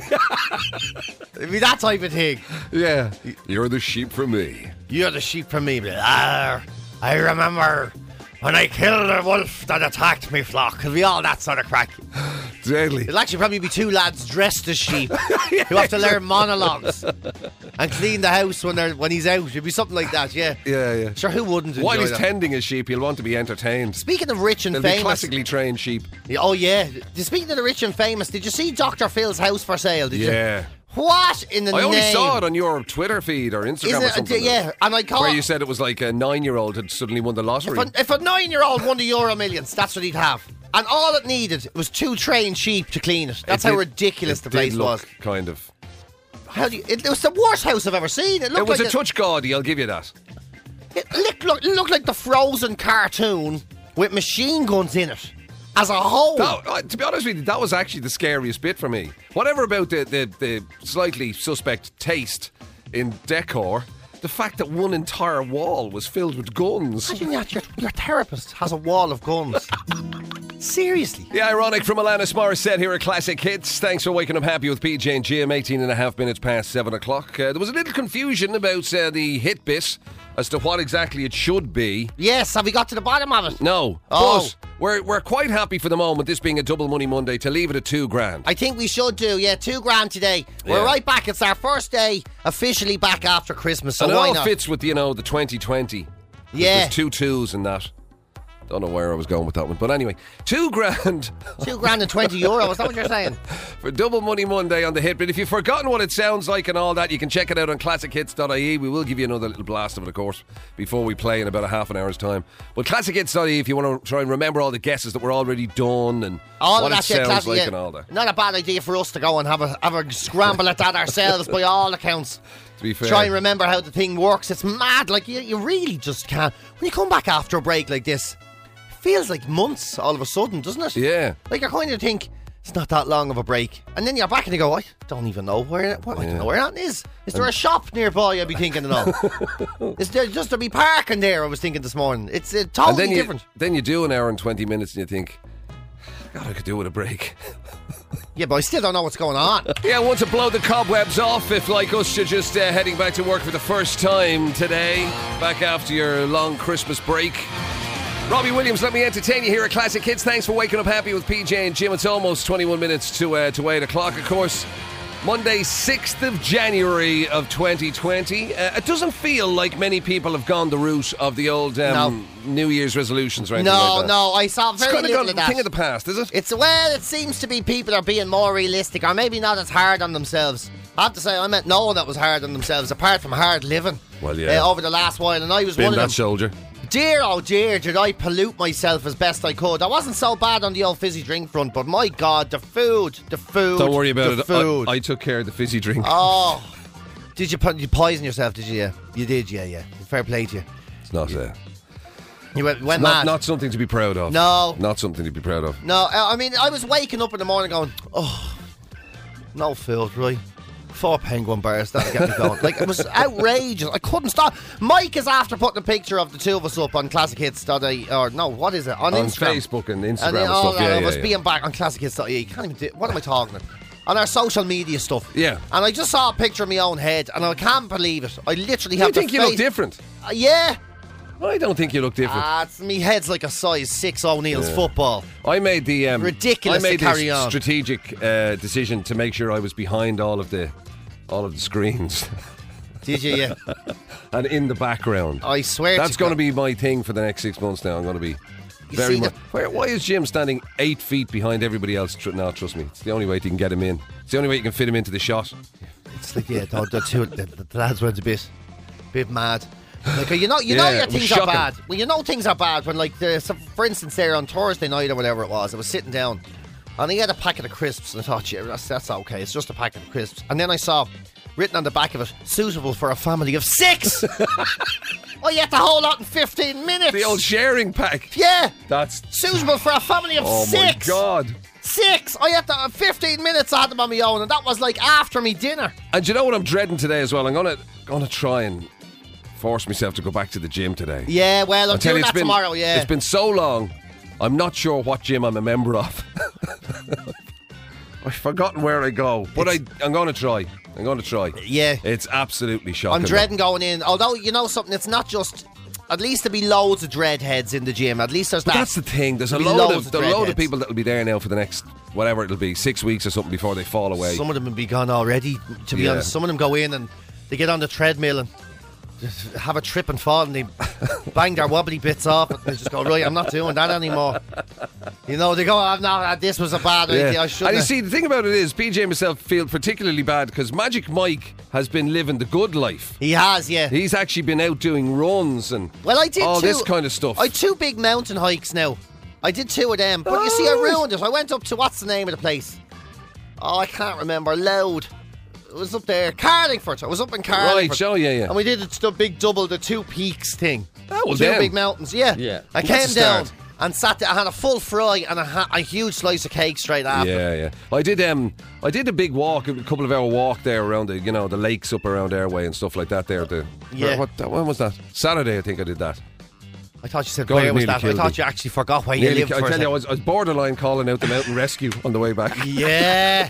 It'd be that type of thing. Yeah. You're the sheep for me. You're the sheep for me. But, ah, I remember when I killed a wolf that attacked me flock. It'll be all that sort of crack. Deadly. It'll actually probably be two lads dressed as sheep who have to learn monologues and clean the house when they're when he's out. It'd be something like that, yeah. Yeah, yeah. Sure, who wouldn't enjoy While he's that? tending his sheep, he'll want to be entertained. Speaking of rich and They'll be famous, classically trained sheep. Yeah, oh yeah. Speaking of the rich and famous, did you see Doctor Phil's house for sale? Did Yeah. you? What in the I only name? saw it on your Twitter feed or Instagram Is or it- something. yeah, and I call Where you said it was like a nine-year-old had suddenly won the lottery. If a, if a nine-year-old won the Euro Millions, that's what he'd have. And all it needed was two trained sheep to clean it. That's It how did- ridiculous it the did place look was. kind of. How do you, it, it was the worst house I've ever seen. It looked It was like a touch gaudy, I'll give you that. It looked, looked, it looked like the Frozen cartoon with machine guns in it. As a whole. That, uh, to be honest with you, that was actually the scariest bit for me. Whatever about the, the, the slightly suspect taste in decor, the fact that one entire wall was filled with guns. Imagine that your, your therapist has a wall of guns. Seriously. The Ironic from Alanis Morissette here at Classic Hits. Thanks for waking up happy with P J and Jim. eighteen and a half minutes past seven o'clock. Uh, there was a little confusion about uh, the hit bit as to what exactly it should be. Yes, have we got to the bottom of it? No. Oh. But we're, we're quite happy for the moment, this being a double money Monday, to leave it at two grand. I think we should do, yeah, two grand today. We're Yeah. right back. It's our first day officially back after Christmas, so and it why all not? fits with, you know, the twenty twenty. Yeah. There's two twos in that. Don't know where I was going with that one. But anyway, two grand Two grand and twenty euro, is that what you're saying? for Double Money Monday on the hit. But if you've forgotten what it sounds like and all that, you can check it out on classic hits dot I E. We will give you another little blast of it, of course, before we play in about a half an hour's time. But classic hits dot I E, if you want to try and remember all the guesses that were already done and All what of it that, yeah, sounds classic, like yeah. and all that. Not a bad idea for us to go and have a have a scramble at that ourselves, by all accounts. To be fair. Try and remember how the thing works. It's mad. Like, you, you really just can't. When you come back after a break like this, it feels like months all of a sudden, doesn't it? Yeah. Like, you kind of think, it's not that long of a break. And then you're back and you go, I don't even know where what, I don't know where that is. Is there a shop nearby, I'd be thinking and all? Is there just to be parking there, I was thinking this morning. It's uh, And totally then you, different. then you do an hour and twenty minutes and you think, God, I could do with a break. Yeah, but I still don't know what's going on. Yeah, want to blow the cobwebs off if, like us, you're just uh, heading back to work for the first time today, back after your long Christmas break. Robbie Williams, let me entertain you here at Classic Hits. Thanks for waking up happy with P J and Jim. It's almost twenty-one minutes to uh, to eight o'clock, of course. Monday, sixth of January of twenty twenty. Uh, it doesn't feel like many people have gone the route of the old um, New Year's resolutions or anything No, like that. no, I saw It's very kind of little gone of that. thing of the past, is it? It's, well, it seems to be people are being more realistic, or maybe not as hard on themselves. I have to say, I met no one that was hard on themselves, apart from hard living. Well, yeah. uh, over the last while, and I was Been one of that them. soldier. Dear, oh dear, did I pollute myself as best I could. I wasn't so bad on the old fizzy drink front, but my God, the food, the food. Don't worry about the it. Food. I, I took care of the fizzy drink. oh, did you, po- you poison yourself? Did you? Yeah, you did. Yeah, yeah. Fair play to you. It's not uh, You went, went Not, mad. not something to be proud of. No. Not something to be proud of. No, I mean, I was waking up in the morning going, oh, no food, right? Four penguin bars, that'll get me going. Like, it was outrageous. I couldn't stop. Mike is after putting a picture of the two of us up on Classic Hits. Or no, what is it? On, On Instagram. Facebook and Instagram And, and, then, oh, stuff. Yeah, I yeah, was yeah. being back on Classic Hits. Yeah, you can't even do, what am I talking about? On our social media stuff. Yeah. And I just saw a picture of my own head, and I can't believe it. I literally You have the think you look face- different? Uh, yeah. I don't think you look different. Ah, it's, me head's like a size six O'Neill's football. I made the um, Ridiculous I made to carry this on. strategic uh, decision to make sure I was behind all of the all of the screens Did you? Yeah. and in the background. I swear That's to going to God. be my thing for the next six months. Now I'm going to be You very see much. the- Where, why is Jim standing eight feet behind everybody else? Tr- no, trust me, it's the only way you can get him in. It's the only way you can fit him into the shot. It's like, yeah, the, the, two, the, the lads went a bit, bit mad. Like, you know, you know, Yeah, your it was things are shocking. bad. Well, you know, things are bad when, like, the, so for instance, there on Thursday night or whatever it was, I was sitting down, and he had a packet of crisps, and I thought, yeah, that's, that's okay. It's just a packet of crisps. And then I saw written on the back of it, suitable for a family of six. Oh, you had the whole lot in fifteen minutes. The old sharing pack. Yeah, That's suitable for a family of oh six. my god. Six. I had to, uh, fifteen minutes. I had them on my own, and that was like after me dinner. And you know what I'm dreading today as well? I'm gonna gonna try and force myself to go back to the gym today. Yeah, well, I'm I'll tell doing you, it's that been, tomorrow. Yeah, It's been so long. I'm not sure what gym I'm a member of. I've forgotten where I go, but I, I'm going to try. I'm going to try. Yeah. It's absolutely shocking. I'm dreading going in. Although, you know something, it's not just. At least there'll be loads of dreadheads in the gym. At least there's But that. that's the thing. There's a There'll be load loads of, there are a load of dreadheads. people that will be there now for the next whatever it'll be, six weeks or something before they fall away. Some of them will be gone already. To be Yeah. honest, some of them go in and they get on the treadmill and just have a trip and fall, and they bang their wobbly bits off, and they just go, right, I'm not doing that anymore. You know, they go, I'm not. This was a bad idea. I shouldn't. And you have." see, the thing about it is, P J and myself feel particularly bad because Magic Mike has been living the good life. He has, yeah. He's actually been out doing runs and Well, I did all two, this kind of stuff. I had two big mountain hikes now. I did two of them, but you see, I Oh, right. ruined it. I went up to what's the name of the place? Oh, I can't remember. Loud. It was up there, Carlingford. I was up in Carlingford. Right, oh, yeah, yeah. And we did the big double, the two peaks thing. Oh, well, two then. big mountains. Yeah, Yeah. I That's came a down start. and sat there. I had a full fry and a, ha- a huge slice of cake straight after. Yeah, yeah. I did. Um, I did a big walk, a couple of hour walk there around the, you know, the lakes up around Airway and stuff like that. There, the Yeah. What? When was that? Saturday, I think I did that. I thought you said God, where it was nearly that? I killed thought me. you actually forgot where you Nearly, lived I for a tell you, I second. was, I was borderline calling out the mountain rescue on the way back. Yeah.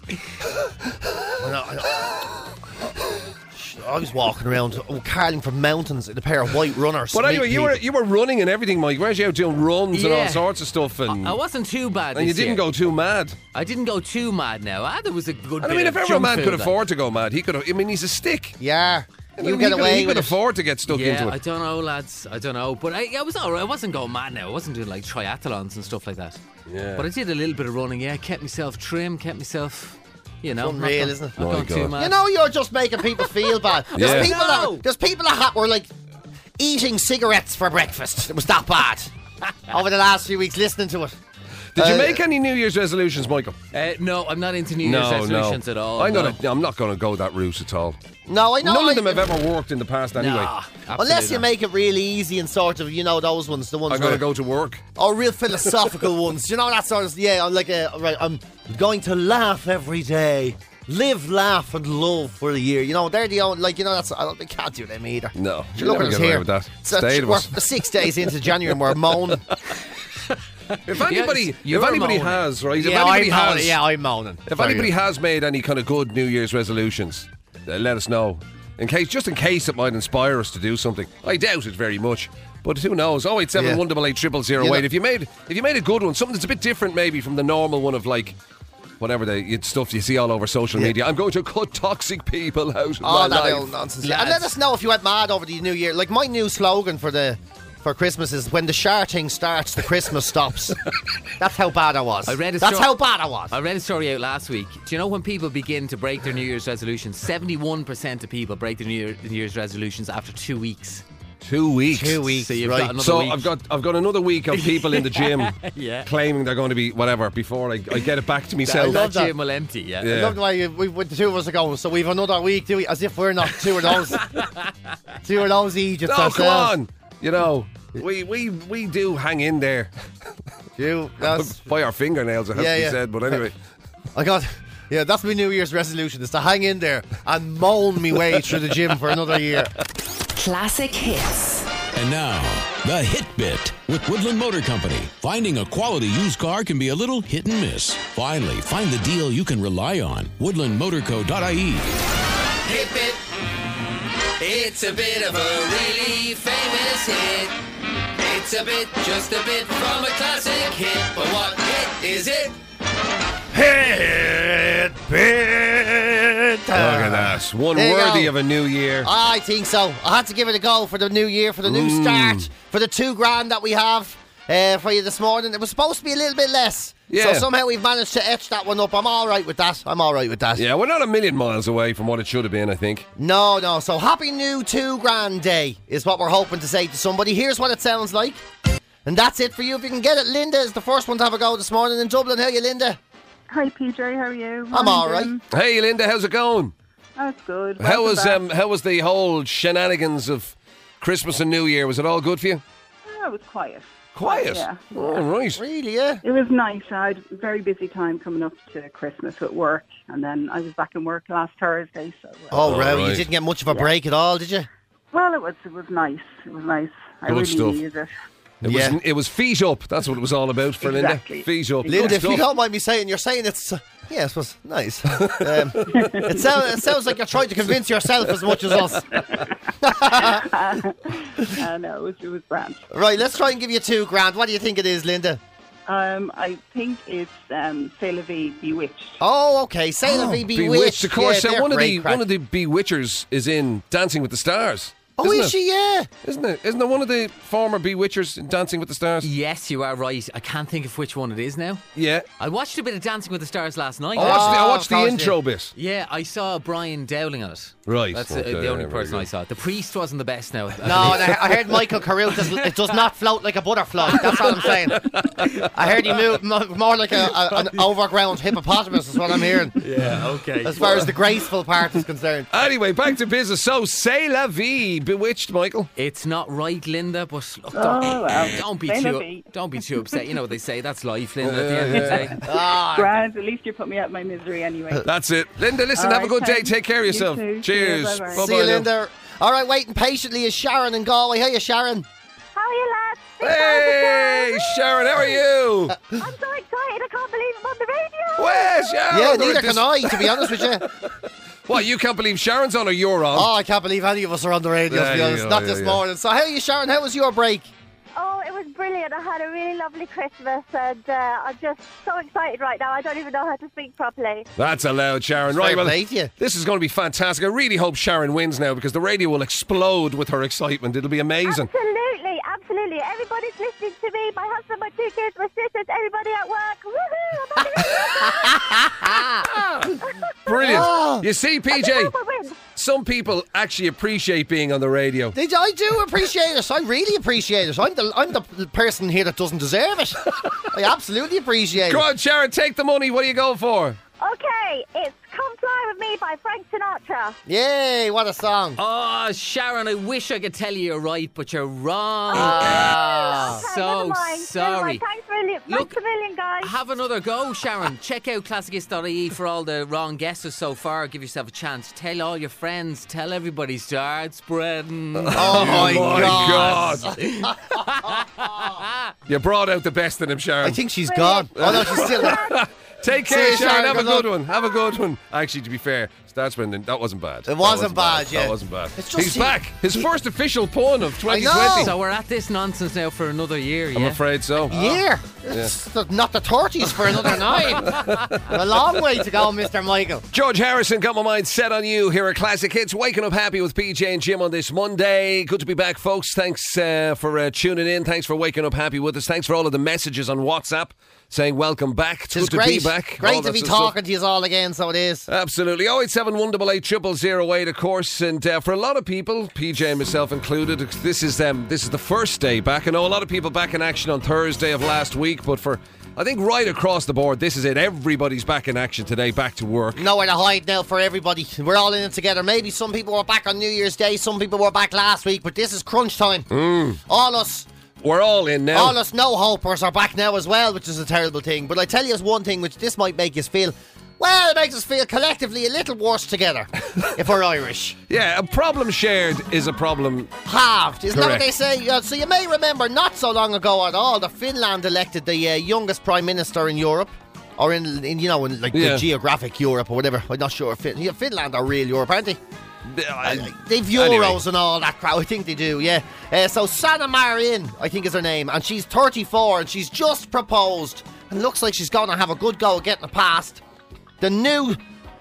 I, know, I, know. I was walking around oh, Carlingford Mountains in a pair of white runners. But anyway, Meet you were people. you were running and everything, Mike. Weren't you out doing runs and all Yeah. sorts of stuff? And, I wasn't too bad. and you this didn't year. go too mad. I didn't go too mad now. Ah, there was a good. And I bit mean, of if ever a junk man food, could like. afford to go mad, he could. I mean, he's a stick. Yeah. I You mean, get he could, away he with could it. afford to get stuck Yeah, into I it. don't know, lads. I don't know, but I, I was alright. I wasn't going mad now. I wasn't doing like triathlons and stuff like that. Yeah. But I did a little bit of running. Yeah, kept myself trim, kept myself, you know, It's not unreal, go- isn't it? Not My going God. too mad. You know, you're just making people feel bad. There's Yeah. people No. that there's people that ha- were like eating cigarettes for breakfast. It was that bad over the last few weeks listening to it. Did you Uh, make any New Year's resolutions, Michael? Uh, no, I'm not into New Year's no, resolutions no. at all. I'm, no. gonna, I'm not going to go that route at all. No, I know. None I- of them have ever worked in the past anyway. Nah, Unless absolutely you not. make it really easy and sort of, you know, those ones, the ones I'm going where, to go to work. or real philosophical ones. You know that sort of, yeah. I'm like, a, right, I'm going to laugh every day, live, laugh, and love for a year. You know, they're the only, like, you know, that's I don't, they can't do them either. No, You you'll look never at us get away here. with that. So Stayed we're with us. six days into January and we're moaning. If anybody, you're if anybody moaning. has, right? yeah, if anybody I'm has, moaning. Yeah, I'm moaning. If Sorry. anybody has made any kind of good New Year's resolutions, uh, let us know. In case, just in case it might inspire us to do something. I doubt it very much, but who knows? Oh eight seven Yeah. one double eight triple zero You eight. know- If you made, if you made a good one, something that's a bit different, maybe from the normal one of like. Whatever the it's stuff you see all over social Yeah. media. I'm going to cut toxic people out of All my that life. old nonsense. Yeah. And Lads. let us know if you went mad over the New Year. Like my new slogan for the for Christmas is when the sharting starts, the Christmas stops. That's how bad I was. I read a That's sto- how bad I was. I read a story out last week. Do you know when people begin to break their New Year's resolutions? seventy-one percent of people break their New, Year, New Year's resolutions after two weeks. Two weeks. Two weeks. So you've right. got another So week. I've got I've got another week of people in the gym Yeah. claiming they're going to be whatever before I, I get it back to that, myself. love that that. gym will empty, yeah. Yeah. I love the way you, we, with the two of us are going. So we've another week, do we? As if we're not two of those, two of those Egypts No, ourselves. come on. You know, we we we do hang in there You, that's, by our fingernails. It has Yeah, to be yeah. said, but anyway. I got, yeah, that's my New Year's resolution, is to hang in there and moan me way through the gym for another year. Classic hits. And now, the Hit Bit with Woodland Motor Company. Finding a quality used car can be a little hit and miss. Finally, find the deal you can rely on. woodland motor co dot I E. Hit Bit. It's a bit of a really famous hit. It's a bit, just a bit from a classic hit. But what hit is it? Hit Bit. Look at that. One There you worthy go. of a new year. I think so. I had to give it a go for the new year, for the new Mm. start, for the two grand that we have uh, for you this morning. It was supposed to be a little bit less. Yeah. So somehow we've managed to etch that one up. I'm all right with that. I'm all right with that. Yeah, we're not a million miles away from what it should have been, I think. No, no. So happy new two grand day is what we're hoping to say to somebody. Here's what it sounds like. And that's it for you if you can get it. Linda is the first one to have a go this morning in Dublin. How are you, Linda? Hi P J, how are you? I'm all right. Hey, Linda, how's it going? That's good. How Welcome was back. um how was the whole shenanigans of Christmas and New Year? Was it all good for you? Oh, it was quiet. Quiet. Yeah. All right. Really, yeah? It was nice. I had a very busy time coming up to Christmas at work, and then I was back in work last Thursday. So, uh, Oh, All right. You right. didn't get much of a break at all, did you? well, it was it was nice. It was nice. I Good really stuff. needed it. It Yeah. was it was feet up. That's what it was all about for Exactly. Linda. Feet up. Linda, Good if you stuff. don't mind me saying, you're saying it's... Uh, yeah, it was nice. Um, it, sound, it sounds like you're trying to convince yourself as much as us. Uh, no, it was it was grand. Right, let's try and give you two grand. What do you think it is, Linda? Um, I think it's um, C'est la Vie, Bewitched. Oh, okay. Say la vie, Bewitched. Bewitched, of course. Yeah, uh, they're one of great the crack. one of the Bewitchers is in Dancing with the Stars. Oh, isn't is it? she? Yeah. Isn't it? Isn't it one of the former Bewitchers in Dancing with the Stars? Yes, you are right. I can't think of which one it is now. Yeah. I watched a bit of Dancing with the Stars last night. I watched the, I Oh, watched the of course, intro yeah. bit. Yeah, I saw Brian Dowling on it. Right. That's Okay, uh, the only yeah, very person I good. saw. The priest wasn't the best now. No, and I, I heard Michael Carruth, does, it does not float like a butterfly. That's what I'm saying. I heard he moved mo- more like a, a, an overground hippopotamus is what I'm hearing, Yeah, okay. as far as the graceful part is concerned. Anyway, back to business. So, C'est la Vie, Bewitched, Michael. It's not right, Linda, but look, Oh, don't, well. don't be C'est la too vie. don't be too upset. You know what they say, that's life, Linda, at the end of the day. Ah, Grand. At least you put me out of my misery anyway. That's it. Linda, listen, All have a right, good day. thanks. Take care of You yourself. too. Cheers. Yeah, bye-bye. Bye-bye see you, now. Linda. All right, waiting patiently is Sharon in Galway. How are you, Sharon? How are you, lads? Hey, Sharon, how are you? I'm so excited. I can't believe I'm on the radio. Where's Sharon? Yeah, We're neither at this- can I, to be honest with you. What, you can't believe Sharon's on or you're on? Oh, I can't believe any of us are on the radio, to There be you honest. go, Not yeah, this yeah. morning. So, how are you, Sharon? How was your break? Oh, it was brilliant. I had a really lovely Christmas, and uh, I'm just so excited right now. I don't even know how to speak properly. That's allowed, Sharon. Fair Right, well, play to you. this is going to be fantastic. I really hope Sharon wins now because the radio will explode with her excitement. It'll be amazing. Absolutely, absolutely. Everybody's listening to me. My husband, my two kids, my sisters, everybody at work. Woohoo! I'm on the radio. Brilliant. Oh. You see, P I J, hope I win. some people actually appreciate being on the radio. They, I do appreciate it. I really appreciate it. I'm the I'm the person here that doesn't deserve it. I absolutely appreciate Go it. on, Sharon, take the money. What are you going for? Okay, it's Come Fly With Me by Frank Sinatra. Yay, what a song. Oh, Sharon, I wish I could tell you you're right, but you're wrong. Ah. Okay, so never mind, never sorry. mind. Thanks a million, Look, thanks a million, guys. Have another go, Sharon. Check out classic hits dot I E for all the wrong guesses so far. Give yourself a chance. Tell all your friends. Tell everybody. Start spreading. Oh, my, God. God. You brought out the best in him, Sharon. I think she's gone. Oh, no, she's still there. Take See care, you, Sharon. Sharon. Have a Good good luck. one. Have a good one. Actually, to be fair, Start Spending, that wasn't bad. That wasn't bad, yeah. That wasn't bad. It's just He's he- back. His he- first official pun of twenty twenty. I know. So we're at this nonsense now for another year, I'm yeah? afraid so. Year. It's the- not the thirties for another nine. A long way to go, Mister Michael. George Harrison, got my mind set on you here at Classic Hits. Waking up happy with P J and Jim on this Monday. Good to be back, folks. Thanks uh, for uh, tuning in. Thanks for waking up happy with us. Thanks for all of the messages on WhatsApp saying welcome back. It's It's good great. to be back. Great All to that be sort of stuff. talking to you all again, so it is. Absolutely. oh eight seven one eight eight zero zero zero eight, of course. And uh, for a lot of people, P J and myself included, this is um, this is the first day back. I know a lot of people back in action on Thursday of last week, but for, I think, right across the board, this is it. Everybody's back in action today, back to work. Nowhere to hide now for everybody. We're all in it together. Maybe some people were back on New Year's Day, some people were back last week, but this is crunch time. Mm. All us we're all in now. All us no-hopers are back now as well, which is a terrible thing. But I tell you one thing, which this might make us feel, well, it makes us feel collectively a little worse together if we're Irish. Yeah, a problem shared is a problem halved. Isn't that what Correct. they say? Uh, so you may remember not so long ago at all that Finland elected the uh, youngest prime minister in Europe. Or in, in you know, in like Yeah. the geographic Europe or whatever. I'm not sure. Fin- yeah, Finland are real Europe, aren't they? Uh, They've euros anyway. and all that crap. I think they do, yeah. Uh, so Sanna Marin, I think is her name, and she's thirty-four and she's just proposed and looks like she's going to have a good go at getting it past. The new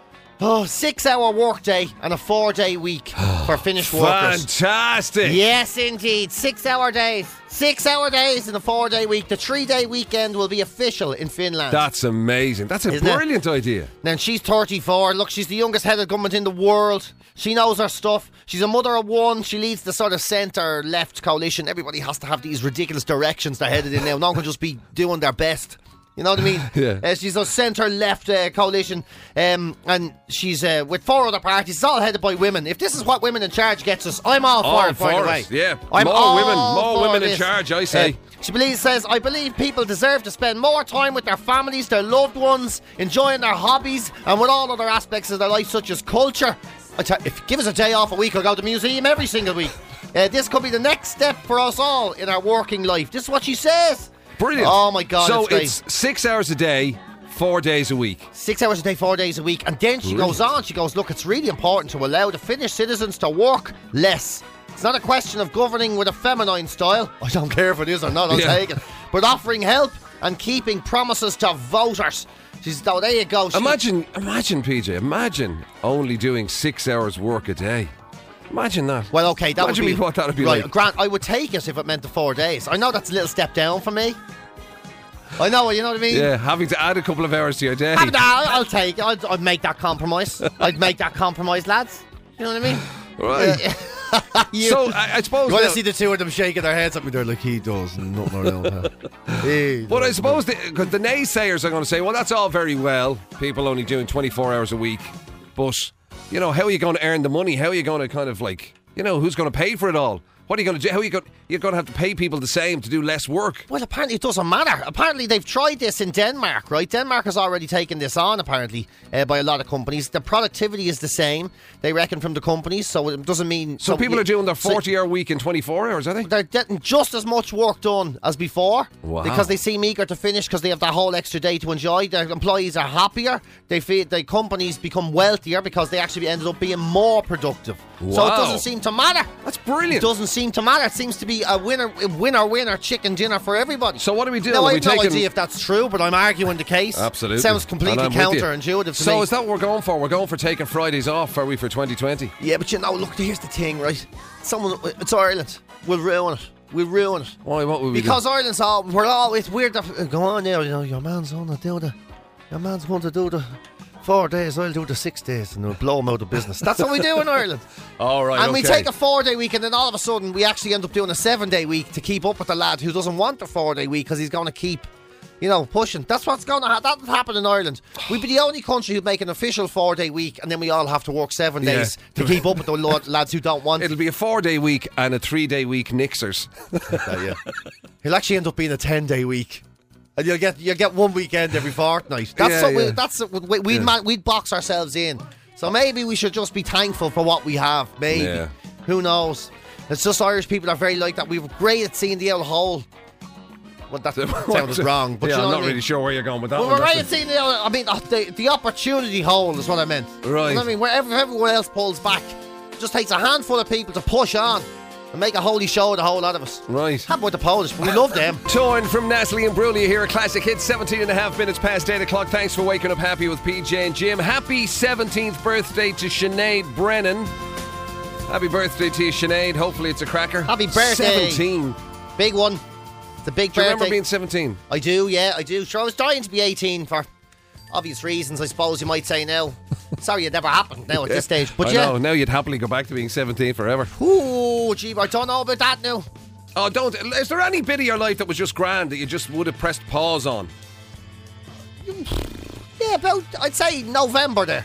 oh, six-hour workday and a four-day week for Finnish workers. Fantastic. Yes, indeed. Six-hour days. Six-hour days and a four-day week. The three-day weekend will be official in Finland. That's amazing. That's a Isn't it? brilliant idea. Then she's thirty-four. Look, she's the youngest head of government in the world. She knows her stuff. She's a mother of one. She leads the sort of centre-left coalition. Everybody has to have these ridiculous directions they're headed in now. No one can just be doing their best. You know what I mean? Yeah. Uh, she's a centre-left uh, coalition, um, and she's uh, with four other parties. It's all headed by women. If this is what women in charge gets us, I'm all for All it, by the for way. it, yeah. I'm More all women, more for women in this. charge, I say. Uh, She believes, says, I believe people deserve to spend more time with their families, their loved ones, enjoying their hobbies, and with all other aspects of their life, such as culture. I tell, if give us a day off a week, I'll go to the museum every single week. Uh, this could be the next step for us all in our working life. This is what she says. Brilliant. Oh my God, So it's great. it's six hours a day, four days a week. Six hours a day, four days a week. And then she Brilliant. goes on, she goes, look, it's really important to allow the Finnish citizens to work less. It's not a question of governing with a feminine style. I don't care if it is or not, I'll Yeah. take it. But offering help and keeping promises to voters. She's, oh, there you go. She- Imagine, imagine, P J, imagine only doing six hours work a day. Imagine that. Well, okay, that Imagine would be... me what that would be right, like. Grant, I would take it if it meant the four days. I know that's a little step down for me. I know, you know what I mean? Yeah, having to add a couple of hours to your day. Have that, I'll take it. I'd, I'd make that compromise. I'd make that compromise, lads. You know what I mean? Right. You- So, I, I suppose... You want now- to see the two of them shaking their heads at me? They're like, he does, and nothing around. But I suppose the, 'cause the naysayers are going to say, well, that's all very well. People only doing twenty-four hours a week. But, you know, how are you going to earn the money? How are you going to kind of like, you know, who's going to pay for it all? What are you going to do? How are you going? You're going to have to pay people the same to do less work. Well, apparently it doesn't matter. Apparently they've tried this in Denmark, right? Denmark has already taken this on, apparently, uh, by a lot of companies. The productivity is the same, they reckon, from the companies, so it doesn't mean... So people are doing their so- forty-hour week in twenty-four hours, are they? They're getting just as much work done as before. Wow. Because they seem eager to finish because they have that whole extra day to enjoy. Their employees are happier. They feel the companies become wealthier because they actually ended up being more productive. So it Wow. doesn't seem to matter. That's brilliant. It doesn't seem to matter. It seems to be a winner, a winner, winner chicken dinner for everybody. So what are we doing? Now, Are I we have no taking- idea if that's true, but I'm arguing the case. Absolutely. Sounds completely And I'm with you. counterintuitive to So me. is that what we're going for? We're going for taking Fridays off, are we, for twenty twenty? Yeah, but you know, look, here's the thing, right? Someone, it's Ireland. We'll ruin it. We'll ruin it. Why? What will we Because do? Ireland's all, we're all, it's weird that, go on now, you know, your man's on to do the, your man's going to do the four days, I'll do the six days, and we'll blow him out of business. That's what we do in Ireland. All right, And we okay. take a four-day week, and then all of a sudden, we actually end up doing a seven-day week to keep up with the lad who doesn't want the four-day week because he's going to keep, you know, pushing. That's what's going to ha- that'll happen in Ireland. We'd be the only country who'd make an official four-day week, and then we all have to work seven Yeah. days to keep up with the lo- lads who don't want. It'll be a four-day week and a three-day week Nixers. yeah. He'll actually end up being a ten-day week. And you'll get you'll get one weekend every fortnight. That's Yeah, what we, yeah. that's what we, we'd Yeah. man, we'd box ourselves in. So maybe we should just be thankful for what we have. Maybe. Yeah. Who knows? It's just Irish people are very like that. We were great at seeing the old hole. Well, that sounded wrong. But yeah, you know I'm what not I mean? really sure where you're going with that We one. were right that's at seeing the old, I mean, uh, the, the opportunity hole is what I meant. Right. You know what I mean? Wherever everyone else pulls back, it just takes a handful of people to push on and make a holy show of the whole lot of us. Right. Happy with the Polish, but we love them. Torn from Natalie and Brulia here at Classic Hits, seventeen and a half minutes past eight o'clock. Thanks for waking up happy with P J and Jim. Happy seventeenth birthday to Sinead Brennan. Happy birthday to you, Sinead. Hopefully it's a cracker. Happy birthday. seventeen. Big one. It's a big Do you birthday. remember being seventeen? I do, yeah, I do. Sure, I was dying to be eighteen for obvious reasons, I suppose you might say now. Sorry it never happened now at this stage. But I yeah. know, now you'd happily go back to being seventeen forever. Ooh, gee, I don't know about that now. Oh, don't. Is there any bit of your life that was just grand that you just would have pressed pause on? Yeah, about, I'd say November there.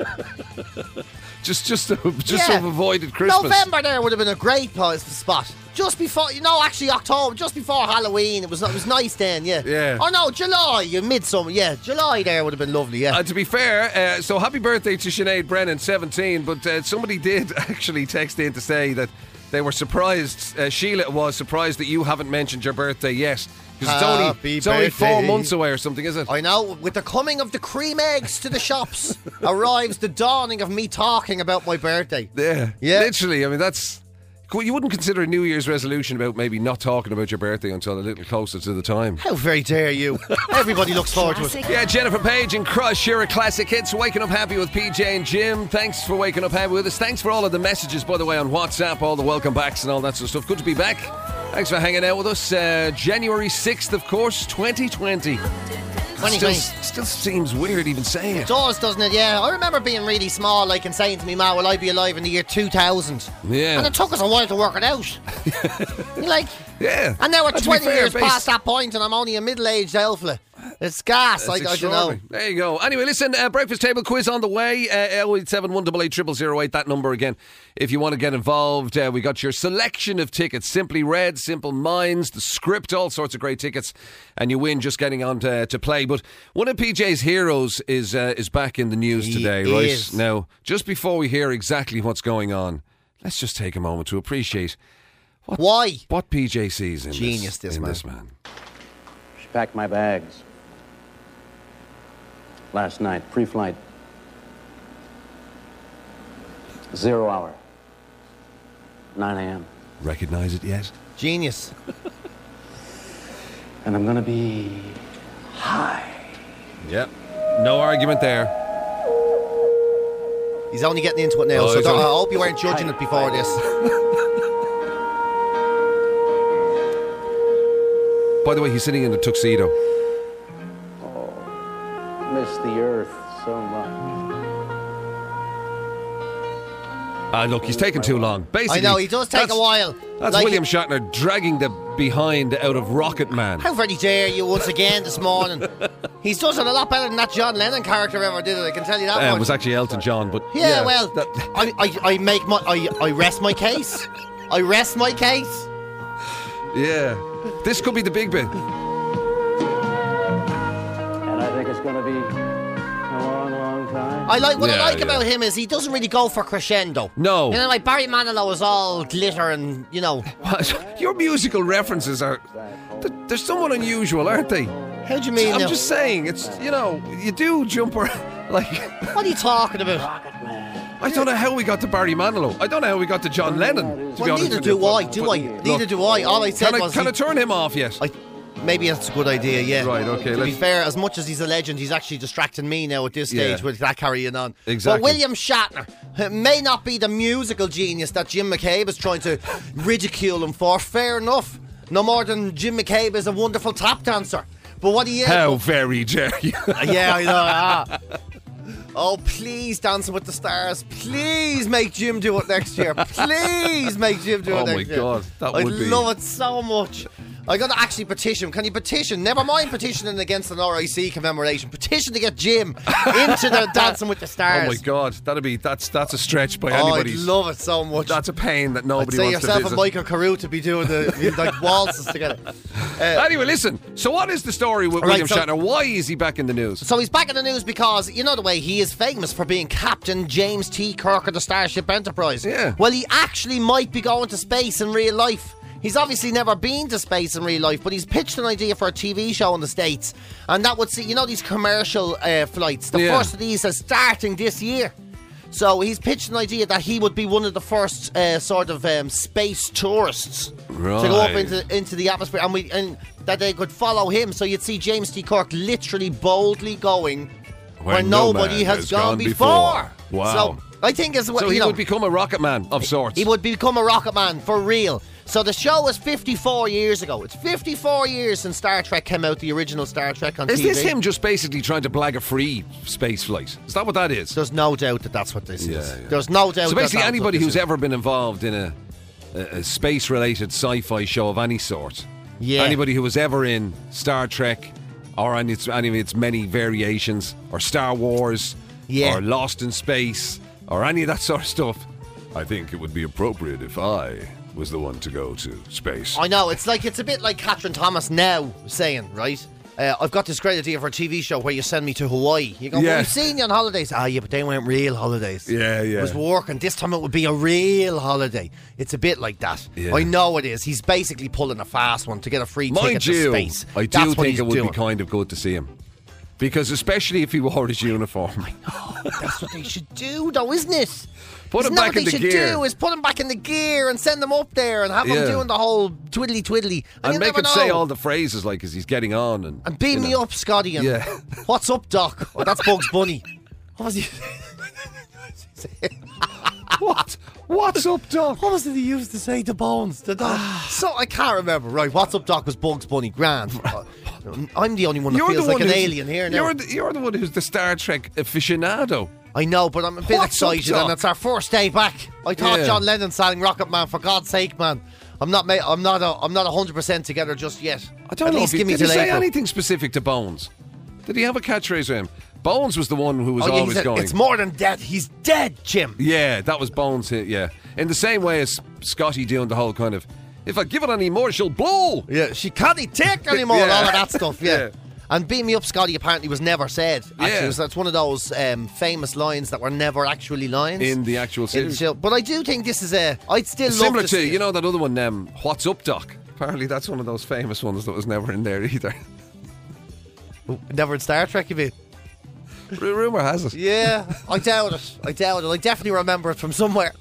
Just just to, just Yeah. to have avoided Christmas. November there would have been a great pause spot. Just before, you know, actually October, just before Halloween. It was it was nice then, yeah. Yeah. Oh no, July, you midsummer, yeah. July there would have been lovely, yeah. Uh, to be fair, uh, so happy birthday to Sinead Brennan, seventeen. But uh, somebody did actually text in to say that they were surprised. Uh, Sheila was surprised that you haven't mentioned your birthday yet. Because it's only, Happy it's only four birthday. months away or something, is it? I know, with the coming of the cream eggs to the shops arrives the dawning of me talking about my birthday. Yeah. Yeah. Literally, I mean, that's... You wouldn't consider a New Year's resolution about maybe not talking about your birthday until a little closer to the time. How very dare you. Everybody looks forward to it. Yeah, Jennifer Page and Crush, you're a classic hits. Waking up happy with P J and Jim. Thanks for waking up happy with us. Thanks for all of the messages, by the way, on WhatsApp, all the welcome backs and all that sort of stuff. Good to be back. Thanks for hanging out with us. Uh, January sixth, of course, twenty twenty. Still, still seems weird even saying it. It does, doesn't it? Yeah. I remember being really small, like, and saying to me, Ma, will I be alive in the year two thousand? Yeah. And it took us a while to work it out. You're like, yeah. and now we're And to be twenty fair, years based- past that point, and I'm only a middle-aged elfla. It's gas. I, That's I don't know. extraordinary. There you go. Anyway, listen, uh, breakfast table quiz on the way. Uh, oh eight seven one eight eight zero zero eight, that number again. If you want to get involved, uh, we got your selection of tickets. Simply Red, Simple Minds, The Script, all sorts of great tickets. And you win just getting on to, to play. But one of P J's heroes is uh, is back in the news He today, right? is. Now, just before we hear exactly what's going on, let's just take a moment to appreciate what, Why? what P J sees in Genius, this, this in man. this man. Just packed my bags. Last night, pre-flight. Zero hour. nine a.m. Recognize it yet? Genius. And I'm gonna be high. Yep. No argument there. He's only getting into it now, Oh, so he's don't, only- I hope you weren't judging it before this. By the way, he's sitting in a tuxedo. Miss the earth so much. Ah, look, he's taking too long. Basically, I know, he does take a that's- while. That's Like William it- Shatner dragging the behind out of Rocket Man. How very dare you once again this morning. He's does it a lot better than that John Lennon character ever did it, I can tell you that Uh, much. it was actually Elton John, but Yeah, well, that- I, I, I make my, I, I rest my case. I rest my case. yeah, this could be the big bit. And I think it's gonna be a long, long time. I like what I Yeah, like yeah. about him is he doesn't really go for crescendo. No. You know, like Barry Manilow is all glitter and, you know. Your musical references are they're, they're somewhat unusual, aren't they? How do you mean I'm now? just saying, it's you know, you do jump around like. What are you talking about? I don't know how we got to Barry Manilow. I don't know how we got to John Lennon. To be Well, honest neither with do you. I, But- do but I? look, Neither do I. All I said Can I, was... can he- I turn him off yet? I, maybe that's a good idea, yeah. Right, okay, To be let's- fair, as much as he's a legend, he's actually distracting me now at this stage Yeah. with that carrying on. Exactly. But William Shatner uh, may not be the musical genius that Jim McCabe is trying to ridicule him for. Fair enough. No more than Jim McCabe is a wonderful tap dancer. But what he is... How very dare you? Yeah, I know. Ah. Oh, please, Dancing with the Stars. Please make Jim do it next year. Please make Jim do Oh it next my year. God, that I would be- love it so much. I got to actually petition. Can you petition? Never mind petitioning against an R I C commemoration. Petition to get Jim into the Dancing with the Stars. Oh my God, that'd be that's that's a stretch by Oh, I'd anybody's. love it so much. That's a pain that I'd nobody say wants to yourself visit. and Michael Carew to be doing the like waltzes together. Uh, Anyway, listen. So, what is the story with Right, William so- Shatner? Why is he back in the news? So he's back in the news because, you know the way, he is famous for being Captain James T. Kirk of the Starship Enterprise. Yeah. Well, he actually might be going to space in real life. He's obviously never been to space in real life, but he's pitched an idea for a T V show in the States. And that would see, you know, these commercial uh, flights. The Yeah. first of these is starting this year. So he's pitched an idea that he would be one of the first uh, sort of um, space tourists to go up Right. into into the atmosphere, and we and that they could follow him. So you'd see James T. Kirk literally boldly going where, Where no nobody man has, has gone, gone before. before. Wow. So I think as well, So you he know, would become a rocket man of sorts. he would become a rocket man for real. So the show was fifty-four years ago. It's fifty-four years since Star Trek came out, the original Star Trek on Is T V. this him just basically trying to blag a free space flight? Is that what that is? There's no doubt that that's what this Yeah, is. yeah. There's no doubt. So that basically, that's anybody what this who's is. ever been involved in a, a, a space-related sci-fi show of any sort, Yeah. anybody who was ever in Star Trek or any, its- any of its many variations, or Star Wars, Yeah. or Lost in Space, or any of that sort of stuff, I think it would be appropriate if I was the one to go to space. I know, it's like it's a bit like Catherine Thomas now saying, right? Uh, I've got this great idea for a T V show where you send me to Hawaii. You go, Yeah. well, we've seen you on holidays. Ah, yeah, but they weren't real holidays. Yeah, yeah. It was work, and this time it would be a real holiday. It's a bit like that. Yeah. I know it is. He's basically pulling a fast one to get a free Mind ticket you, to space. I do That's what think he's it would doing. be kind of good to see him. Because especially if he wore his uniform. That's what they should do, though, isn't it? Put Isn't him that back what in they the should gear. do is put him back in the gear and send him up there and have Yeah. him doing the whole twiddly twiddly. And you make never him say know. all the phrases like as he's getting on. And, And beam you me know. up, Scotty. And Yeah. what's up, Doc? Oh, that's Bugs Bunny. What was he? What? What's up, Doc? What was it he used to say to Bones? The Doc. so I can't remember. Right, what's up, Doc? Was Bugs Bunny grand? Uh, I'm the only one that You're feels the like one an who's- alien here now. You're the, you're the one who's the Star Trek aficionado. I know, but I'm a bit What's up, excited, Doc? and it's our first day back. I thought Yeah. John Lennon sang Rocket Man. For God's sake, man! I'm not. Ma- I'm not. A, I'm not hundred percent together just yet. I don't At know least if he, give me did he till say April. anything specific to Bones. Did he have a catchphrase with him? Bones was the one who was Oh, yeah, he always said, going. it's more than dead. He's dead, Jim. Yeah, that was Bones. hit, Yeah, in the same way as Scotty doing the whole kind of, if I give it any more, she'll blow. Yeah, she can't take anymore. Yeah. All of that stuff. Yeah. Yeah. And beat me up, Scotty. Apparently, was never said. Actually, Yeah. It was- that's one of those um, famous lines that were never actually lines In the actual In series. the show. But I do think this is a. I'd still love Similar to, to, see you it. know, that other one, um, What's Up, Doc? Apparently that's one of those famous ones that was never in there either. Never in Star Trek, you mean? R- Rumour has it. Yeah, I doubt it. I doubt it. I definitely remember it from somewhere.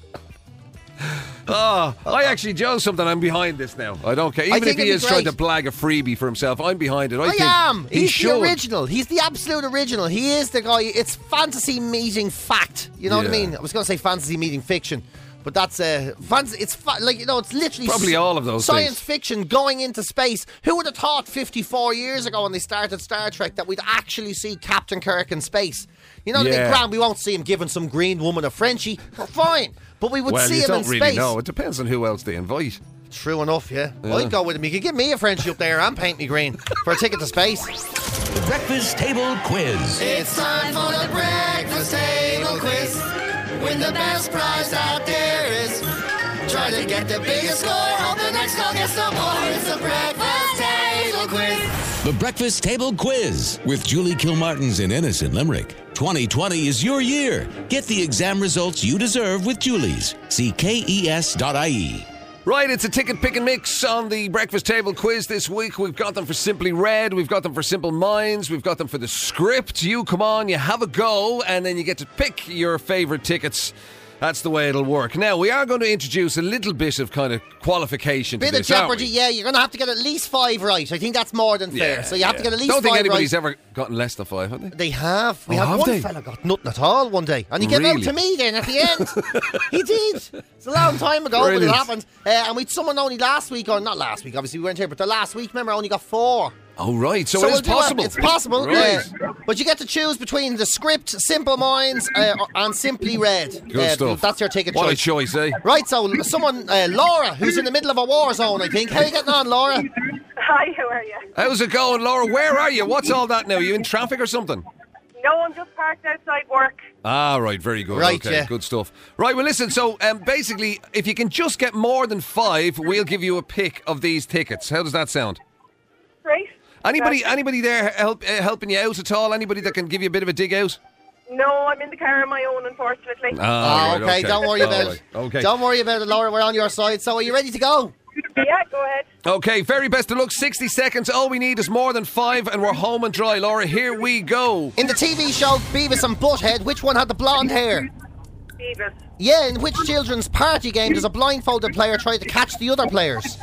Oh, I actually, Joe, something. I'm behind this now. I don't care. I Even think if he it'd is be trying great. to blag a freebie for himself, I'm behind it. I, I, think am. He He's should. the original. He's the absolute original. He is the guy. It's fantasy meeting fact. You know what I Yeah. mean? I was going to say fantasy meeting fiction, but that's uh, fantasy. It's fa- like you know, it's literally Probably s- all of those science things. fiction going into space. Who would have thought fifty-four years ago when they started Star Trek that we'd actually see Captain Kirk in space? You know what I Yeah. mean? Grand, we won't see him giving some green woman a Frenchie. Well, fine, but we would Well, see you him don't in really space. know. It depends on who else they invite. True enough, yeah. Yeah. I'd go with him. You could give me a Frenchie up there and paint me green for a ticket to space. The Breakfast Table Quiz. It's time for the breakfast table quiz. Win the best prize out there is. Try to get the biggest score. Hope the next call gets the more. It's the breakfast table quiz. The Breakfast Table Quiz with Julie Kilmartins in Ennis in Limerick. twenty twenty is your year. Get the exam results you deserve with Julie's. See K E S dot I E. Right, it's a ticket pick and mix on the Breakfast Table Quiz this week. We've got them for Simply Red, we've got them for Simple Minds, we've got them for the script. You come on, you have a go, and then you get to pick your favourite tickets. That's the way it'll work. Now, we are going to introduce a little bit of kind of qualification to Bit of this, aren't jeopardy, we? yeah. You're going to have to get at least five right. I think that's more than fair. Yeah, so you have to yeah. get at least Don't think five anybody's right. ever gotten less than five, have they? They have. We Oh, had have one they? fella got nothing at all one day, and he came out Really? to me then at the end. He did. It's a long time ago, but Brilliant. it happened. Uh, and we'd someone only last week, or not last week. Obviously, we weren't here, but the last week, remember, I only got four. Oh, right. So, So it we'll is do that. possible. It's possible, Right. yeah. But you get to choose between the script, Simple Minds, uh, and Simply Red. Good Uh, stuff. That's your ticket What a choice. choice, eh? Right, so someone, uh, Laura, who's in the middle of a war zone, I think. How are you getting on, Laura? Hi, how are you? How's it going, Laura? Where are you? What's all that now? You in traffic or something? No, I'm just parked outside work. Ah, right, very good. Right, okay, yeah. good stuff. Right, well, listen, so um, basically, if you can just get more than five, we'll give you a pick of these tickets. How does that sound? Great. Anybody anybody there help, uh, helping you out at all? Anybody that can give you a bit of a dig out? No, I'm in the car on my own, unfortunately. Ah, Oh, right, okay, don't worry All about right, it. Okay. Don't worry about it, Laura. We're on your side. So are you ready to go? Yeah, go ahead. Okay, very best of luck. sixty seconds. All we need is more than five, and we're home and dry. Laura, here we go. In the T V show Beavis and Butthead, which one had the blonde hair? Beavis. Yeah, in which children's party game does a blindfolded player try to catch the other players?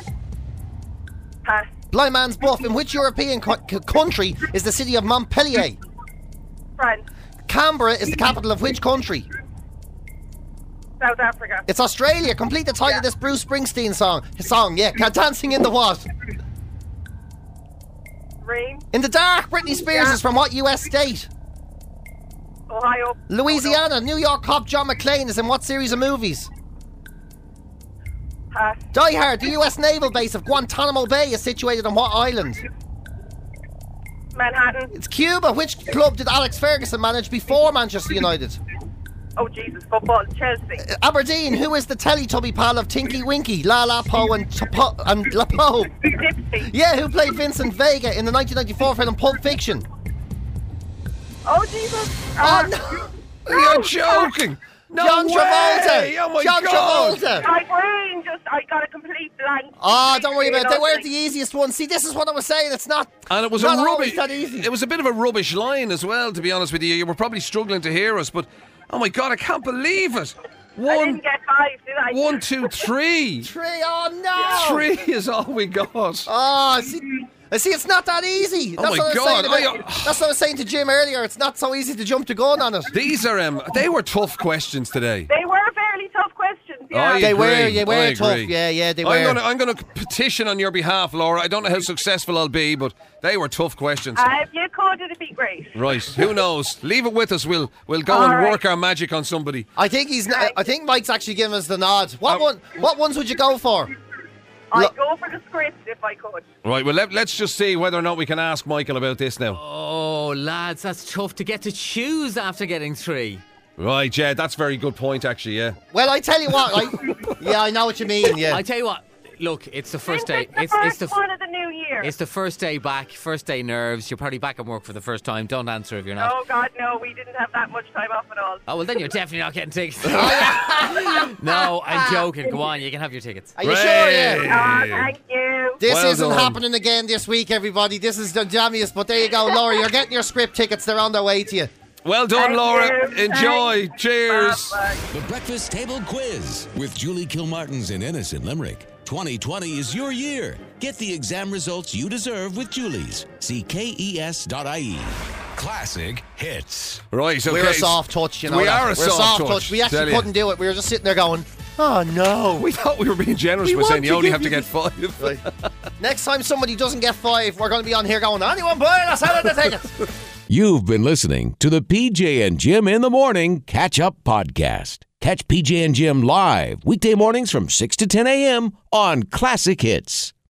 Pass. Blind Man's Buff, in which European co- c- country is the city of Montpellier? France. Canberra is the capital of which country? South Africa. It's Australia. Complete the title of this Bruce Springsteen song. His song, yeah. Dancing in the what? Rain. In the Dark, Britney Spears Yeah. is from what U S state? Ohio. Louisiana. New York cop John McClane is in what series of movies? Pass. Die Hard, the U S naval base of Guantanamo Bay is situated on what island? Manhattan. It's Cuba. Which club did Alex Ferguson manage before Manchester United? Oh, Jesus, football, Chelsea. Aberdeen, who is the Teletubby pal of Tinky Winky, La La Po and Chapo and Lapo? Dipsy. Yeah, who played Vincent Vega in the nineteen ninety-four film Pulp Fiction? Oh, Jesus. Oh, Uh, no. You're joking. No John way. Travolta. Oh, my John God. Travolta. My brain just, I got a complete blank. Oh, don't worry about it. They You know, weren't the easiest ones. See, this is what I was saying. It's not. And it was not a always rubbish. that easy. It was a bit of a rubbish line as well, to be honest with you. You were probably struggling to hear us, but oh my God, I can't believe it. I One, didn't get five, did I? one, two, three. Three. Oh no. Three is all we got. Oh, see, uh, see, it's not that easy. Oh That's my what I was God. saying Oh, about- yeah. That's what I was saying to Jim earlier. It's not so easy to jump the gun on it. These are um, they were tough questions today. They were fairly tough questions, yeah. I They agree. were, they were I tough. agree. Yeah, yeah, they I'm were. Gonna, I'm going to petition on your behalf, Laura. I don't know how successful I'll be, but they were tough questions. Uh, if you could, it'd be great. Right, who knows? Leave it with us. We'll we'll go All and right. work our magic on somebody. I think he's. Right. I think Mike's actually giving us the nod. What Uh, one? What ones would you go for? I'd Look- go for the script if I could. Right, well let, let's just see whether or not we can ask Michael about this now. Oh, lads, that's tough to get to choose after getting three. Right, yeah, that's a very good point, actually. Yeah. Well, I tell you what. I, yeah, I know what you mean. Yeah. I tell you what. Look, it's the first day. It's the It's first it's the f- one of the new year. it's the first day back. First day nerves. You're probably back at work for the first time. Don't answer if you're not. Oh, God, no, we didn't have that much time off at all. Oh well, then you're definitely not getting tickets. No, I'm joking. Go on, you can have your tickets. Are you sure? Yeah. Oh, thank you. This Well isn't done. happening again this week, everybody. This is the jammiest. But there you go, Laura. You're getting your script tickets. They're on their way to you. Well done, Thank Laura. you. Enjoy. Thanks. Cheers. Bye-bye. The Breakfast Table Quiz with Julie Kilmartins in Ennis in Limerick. twenty twenty is your year. Get the exam results you deserve with Julie's. See K E S dot I E. Classic hits. Right, okay. We're a soft touch, you know. We that. are a We're soft touch, We tell actually you. couldn't do it. We were just sitting there going, "Oh no." We thought we were being generous We by want saying to you only give have to you get five. Right. Next time somebody doesn't get five, we're going to be on here going, "Anyone buy us out of the tickets?" You've been listening to the P J and Jim in the Morning Catch Up Podcast. Catch P J and Jim live weekday mornings from six to ten a.m. on Classic Hits.